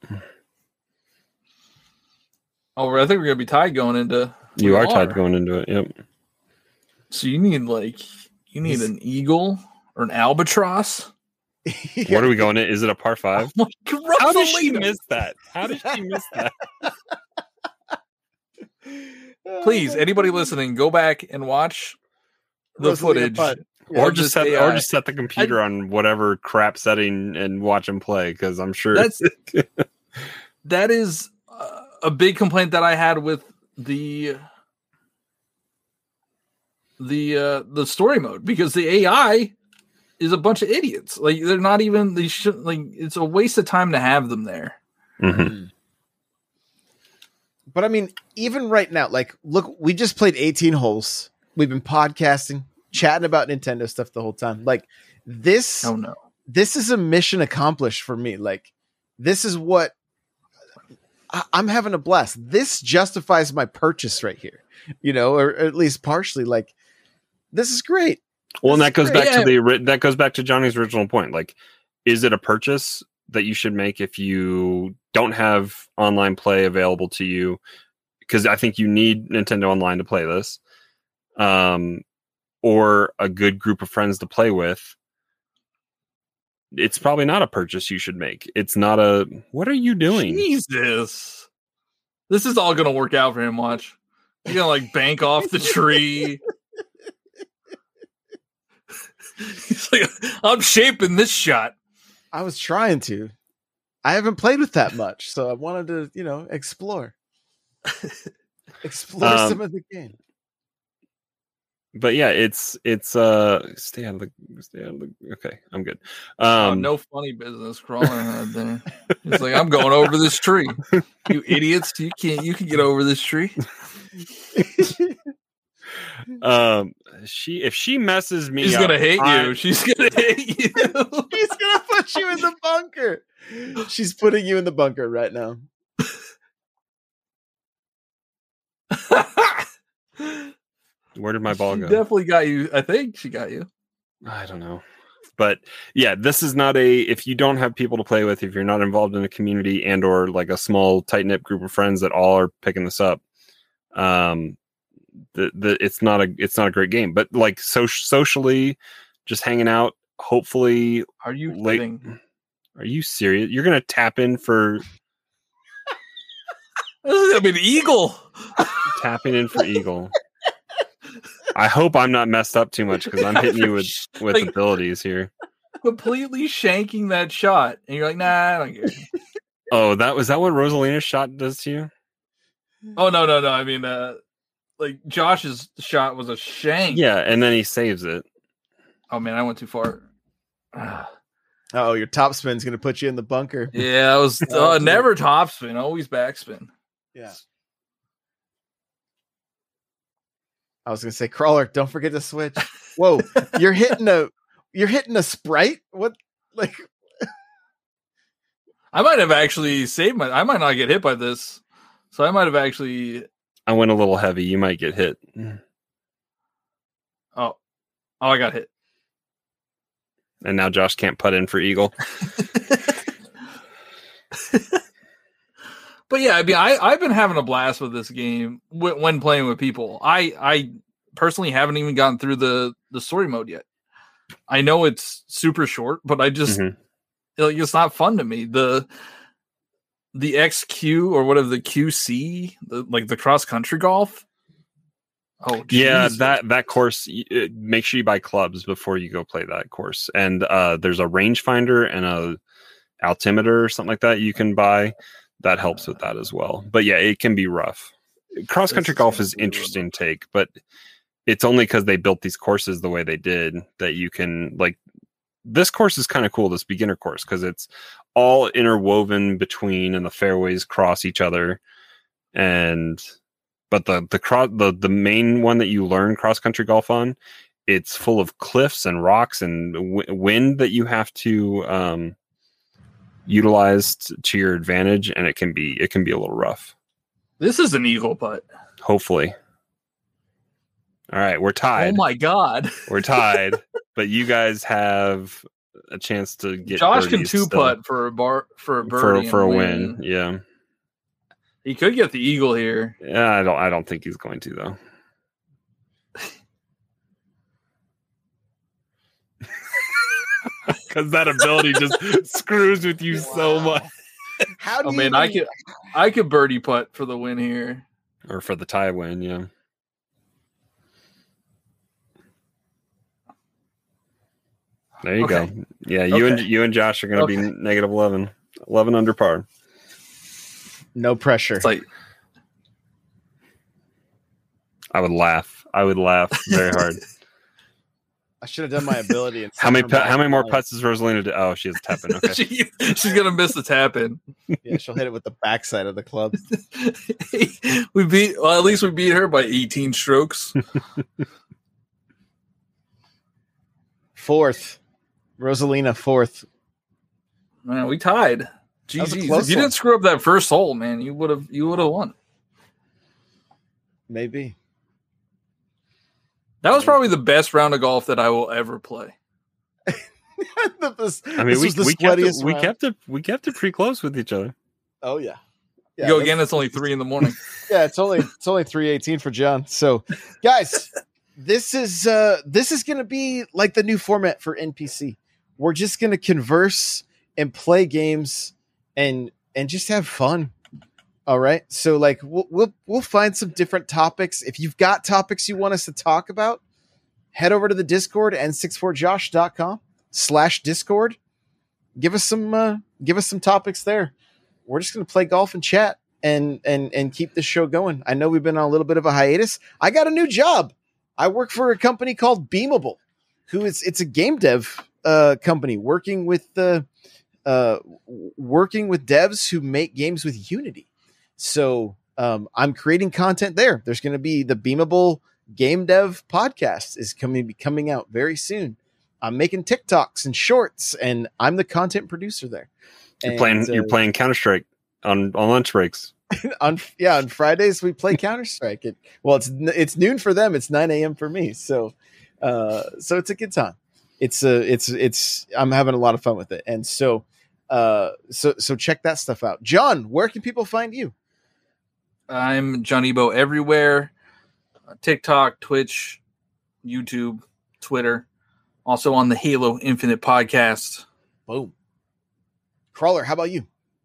Oh, I think we're gonna be tied going into. You we are tied going into it. Yep. So you need like you need an eagle or an albatross. What are we going in? Is it a par five? Like, How did she Rosalita. miss that? How did she miss that? Please, anybody listening, go back and watch the Rosalita footage. putt. Or of just this set, A I. or just set the computer on whatever crap setting and watch him play, because I'm sure That's that is uh, a big complaint that I had with the the uh, the story mode, because the A I is a bunch of idiots. Like, they're not even they should like it's a waste of time to have them there. Mhm. But I mean, even right now, like, look, we just played eighteen holes. We've been podcasting, chatting about Nintendo stuff the whole time. Like, this, Oh no. this is a mission accomplished for me. Like, this is what I, I'm having a blast. This justifies my purchase right here, you know, or, or at least partially. Like, this is great. Well, and that goes back Yeah. to the ori- that goes back to Johnny's original point. Like, is it a purchase that you should make if you don't have online play available to you? Because I think you need Nintendo Online to play this, um, or a good group of friends to play with. It's probably not a purchase you should make. It's not a. What are you doing? Jesus. This is all gonna work out for him, watch. You're gonna like bank off the tree. He's like, I'm shaping this shot. I was trying to. I haven't played with that much, so I wanted to, you know, explore. Explore Um, some of the game. But yeah, it's it's uh stay out of the stay out of the okay, I'm good. Um oh, no funny business crawling out there. He's like, I'm going over this tree. You idiots, you can't you can get over this tree. um she if she messes me She's up, gonna hate I- you. She's gonna hate you. She's gonna put you in the bunker. She's putting you in the bunker right now. Where did my ball She go? definitely got you. I think she got you. I don't know. But yeah, this is not a if you don't have people to play with, if you're not involved in a community and or like a small tight knit group of friends that all are picking this up, um the the it's not a it's not a great game. But like so, socially, just hanging out, hopefully Are you late. kidding? Are you serious? You're gonna tap in for This is gonna be an eagle. tapping in for Eagle. I hope I'm not messed up too much because I'm hitting you with with Like- abilities here. Completely shanking that shot, and you're like, nah, I don't care. Oh, that was that what Rosalina's shot does to you? Oh no, no, no. I mean, uh, like Josh's shot was a shank. Yeah, and then he saves it. Oh man, I went too far. Oh, your top spin's gonna put you in the bunker. Yeah, I was uh, never topspin, always backspin. Yeah. I was gonna say, Crawler, don't forget to switch. Whoa, you're hitting a you're hitting a sprite? What like I might have actually saved my. I might not get hit by this, so I might have actually. I went a little heavy. You might get hit. Oh, oh, I got hit. And now Josh can't putt in for Eagle. But yeah, I mean, I I've been having a blast with this game w- when playing with people. I I personally haven't even gotten through the the story mode yet. I know it's super short, but I just Mhm. like it's not fun to me. The the X Q or whatever the Q C, the, like the cross country golf. Oh Yeah, Jesus. that that course. y- uh, Make sure you buy clubs before you go play that course. And uh, there's a rangefinder and a altimeter or something like that you can buy. That helps with that as well. But yeah, it can be rough. Cross country This is golf gonna is be a little interesting take, but it's only because they built these courses the way they did that you can like. This course is kind of cool. This beginner course because it's all interwoven between, and the fairways cross each other. And but the the cross the the main one that you learn cross country golf on, it's full of cliffs and rocks and w- wind that you have to um, utilize t- to your advantage, and it can be it can be a little rough. This is an eagle putt. Hopefully. All right, we're tied. Oh my god. We're tied, but you guys have a chance to get Josh can birdies two still. putt for a bar for a for birdie for a and win. Yeah, He could get the eagle here. yeah. I don't. I don't think he's going to though. Because that ability just screws with you so Wow. much. how do Oh you man, I even- could I could birdie putt for the win here. Or for the tie win, yeah. There you Okay. go. Yeah, you and Okay. you and Josh are going to be Okay. negative eleven. eleven under par. no pressure. It's like I would laugh. I would laugh very hard. I should have done my ability. And how many sent her pu- how many more back. putts does Rosalina do? Oh, she has a tap in. Okay. she, she's gonna miss the tap in. Yeah, she'll hit it with the backside of the club. We beat well, at least we beat her by eighteen strokes. Fourth, Rosalina fourth. Man, we tied. That was a G Gs. close If you one. didn't screw up that first hole, man, you would have you would have won. Maybe. That was probably the best round of golf that I will ever play. This- I mean, this we was the we kept it, sweatiest we round. kept it we kept it pretty close with each other. Oh yeah. You Yeah, go that's- again. It's only three in the morning. Yeah, it's only it's only three eighteen for John. So, guys, this is uh this is gonna be like the new format for N P C. We're just gonna converse and play games and and just have fun. All right. So like we'll we'll we'll find some different topics. If you've got topics you want us to talk about, head over to the Discord, n six four josh dot com slash Discord. Give us some uh, give us some topics there. We're just gonna play golf and chat and and and keep this show going. I know we've been on a little bit of a hiatus. I got a new job. I work for a company called Beamable, who is it's a game dev uh, company working with uh, uh, working with devs who make games with Unity. So um, I'm creating content there. There's going to be the Beamable Game Dev podcast is coming be coming out very soon. I'm making TikToks and shorts, and I'm the content producer there. You're and, playing. Uh, you're playing Counter-Strike on on lunch breaks. on yeah, on Fridays we play Counter-Strike. It, well, it's it's noon for them. It's nine a.m. for me. So uh, so it's a good time. It's a it's it's I'm having a lot of fun with it, and so uh, so so check that stuff out. John, where can people find you? I'm John Ebo everywhere. TikTok, Twitch, YouTube, Twitter. Also on the Halo Infinite podcast. Boom. Crawler, how about you?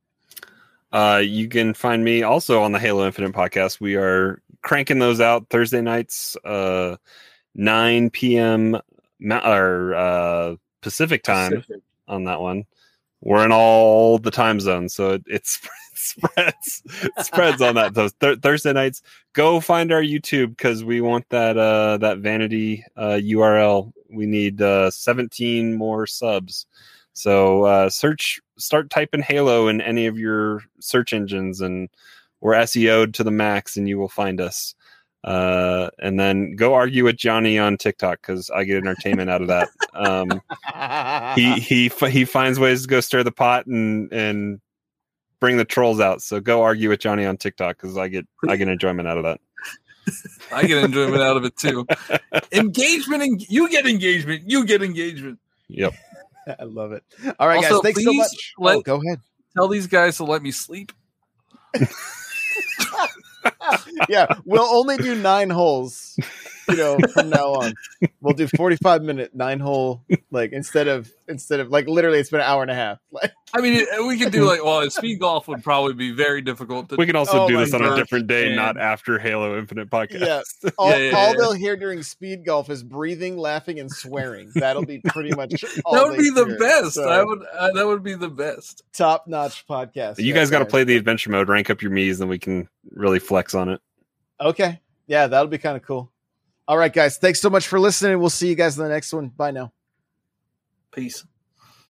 Uh, you can find me also on the Halo Infinite podcast. We are cranking those out Thursday nights, uh, nine p.m. Ma- or uh, Pacific time Pacific. On that one. We're in all the time zones, so it, it spreads it spreads on that. Those th- Thursday nights. Go find our YouTube because we want that uh, that vanity uh, U R L. We need uh, seventeen more subs. So uh, search, start typing Halo in any of your search engines, and we're S E O'd to the max, and you will find us. Uh, and then go argue with Johnny on TikTok because I get entertainment out of that. Um, he he he finds ways to go stir the pot and and bring the trolls out. So go argue with Johnny on TikTok because I get I get enjoyment out of that. I get enjoyment out of it too. Engagement, and you get engagement. You get engagement. Yep. I love it. All right, also, guys. Thanks so much. Let, oh, go ahead. Tell these guys to let me sleep. Yeah, we'll only do nine holes. You know, from now on, we'll do forty-five minute nine hole. Like instead of instead of like literally, it's been an hour and a half. Like, I mean, we could do like well, speed golf would probably be very difficult. To, we can also oh do this on gosh, a different day, man. not after Halo Infinite podcast. Yeah, all, yeah, yeah, all yeah. they'll hear during speed golf is breathing, laughing, and swearing. That'll be pretty much. All that would they be the hear. best. So, I would. Uh, that would be the best. top notch podcast. You right guys got to there. play the adventure mode, rank up your Miis, then we can really flex on it. Okay, yeah, that'll be kind of cool. All right, guys. Thanks so much for listening. We'll see you guys in the next one. Bye now. Peace.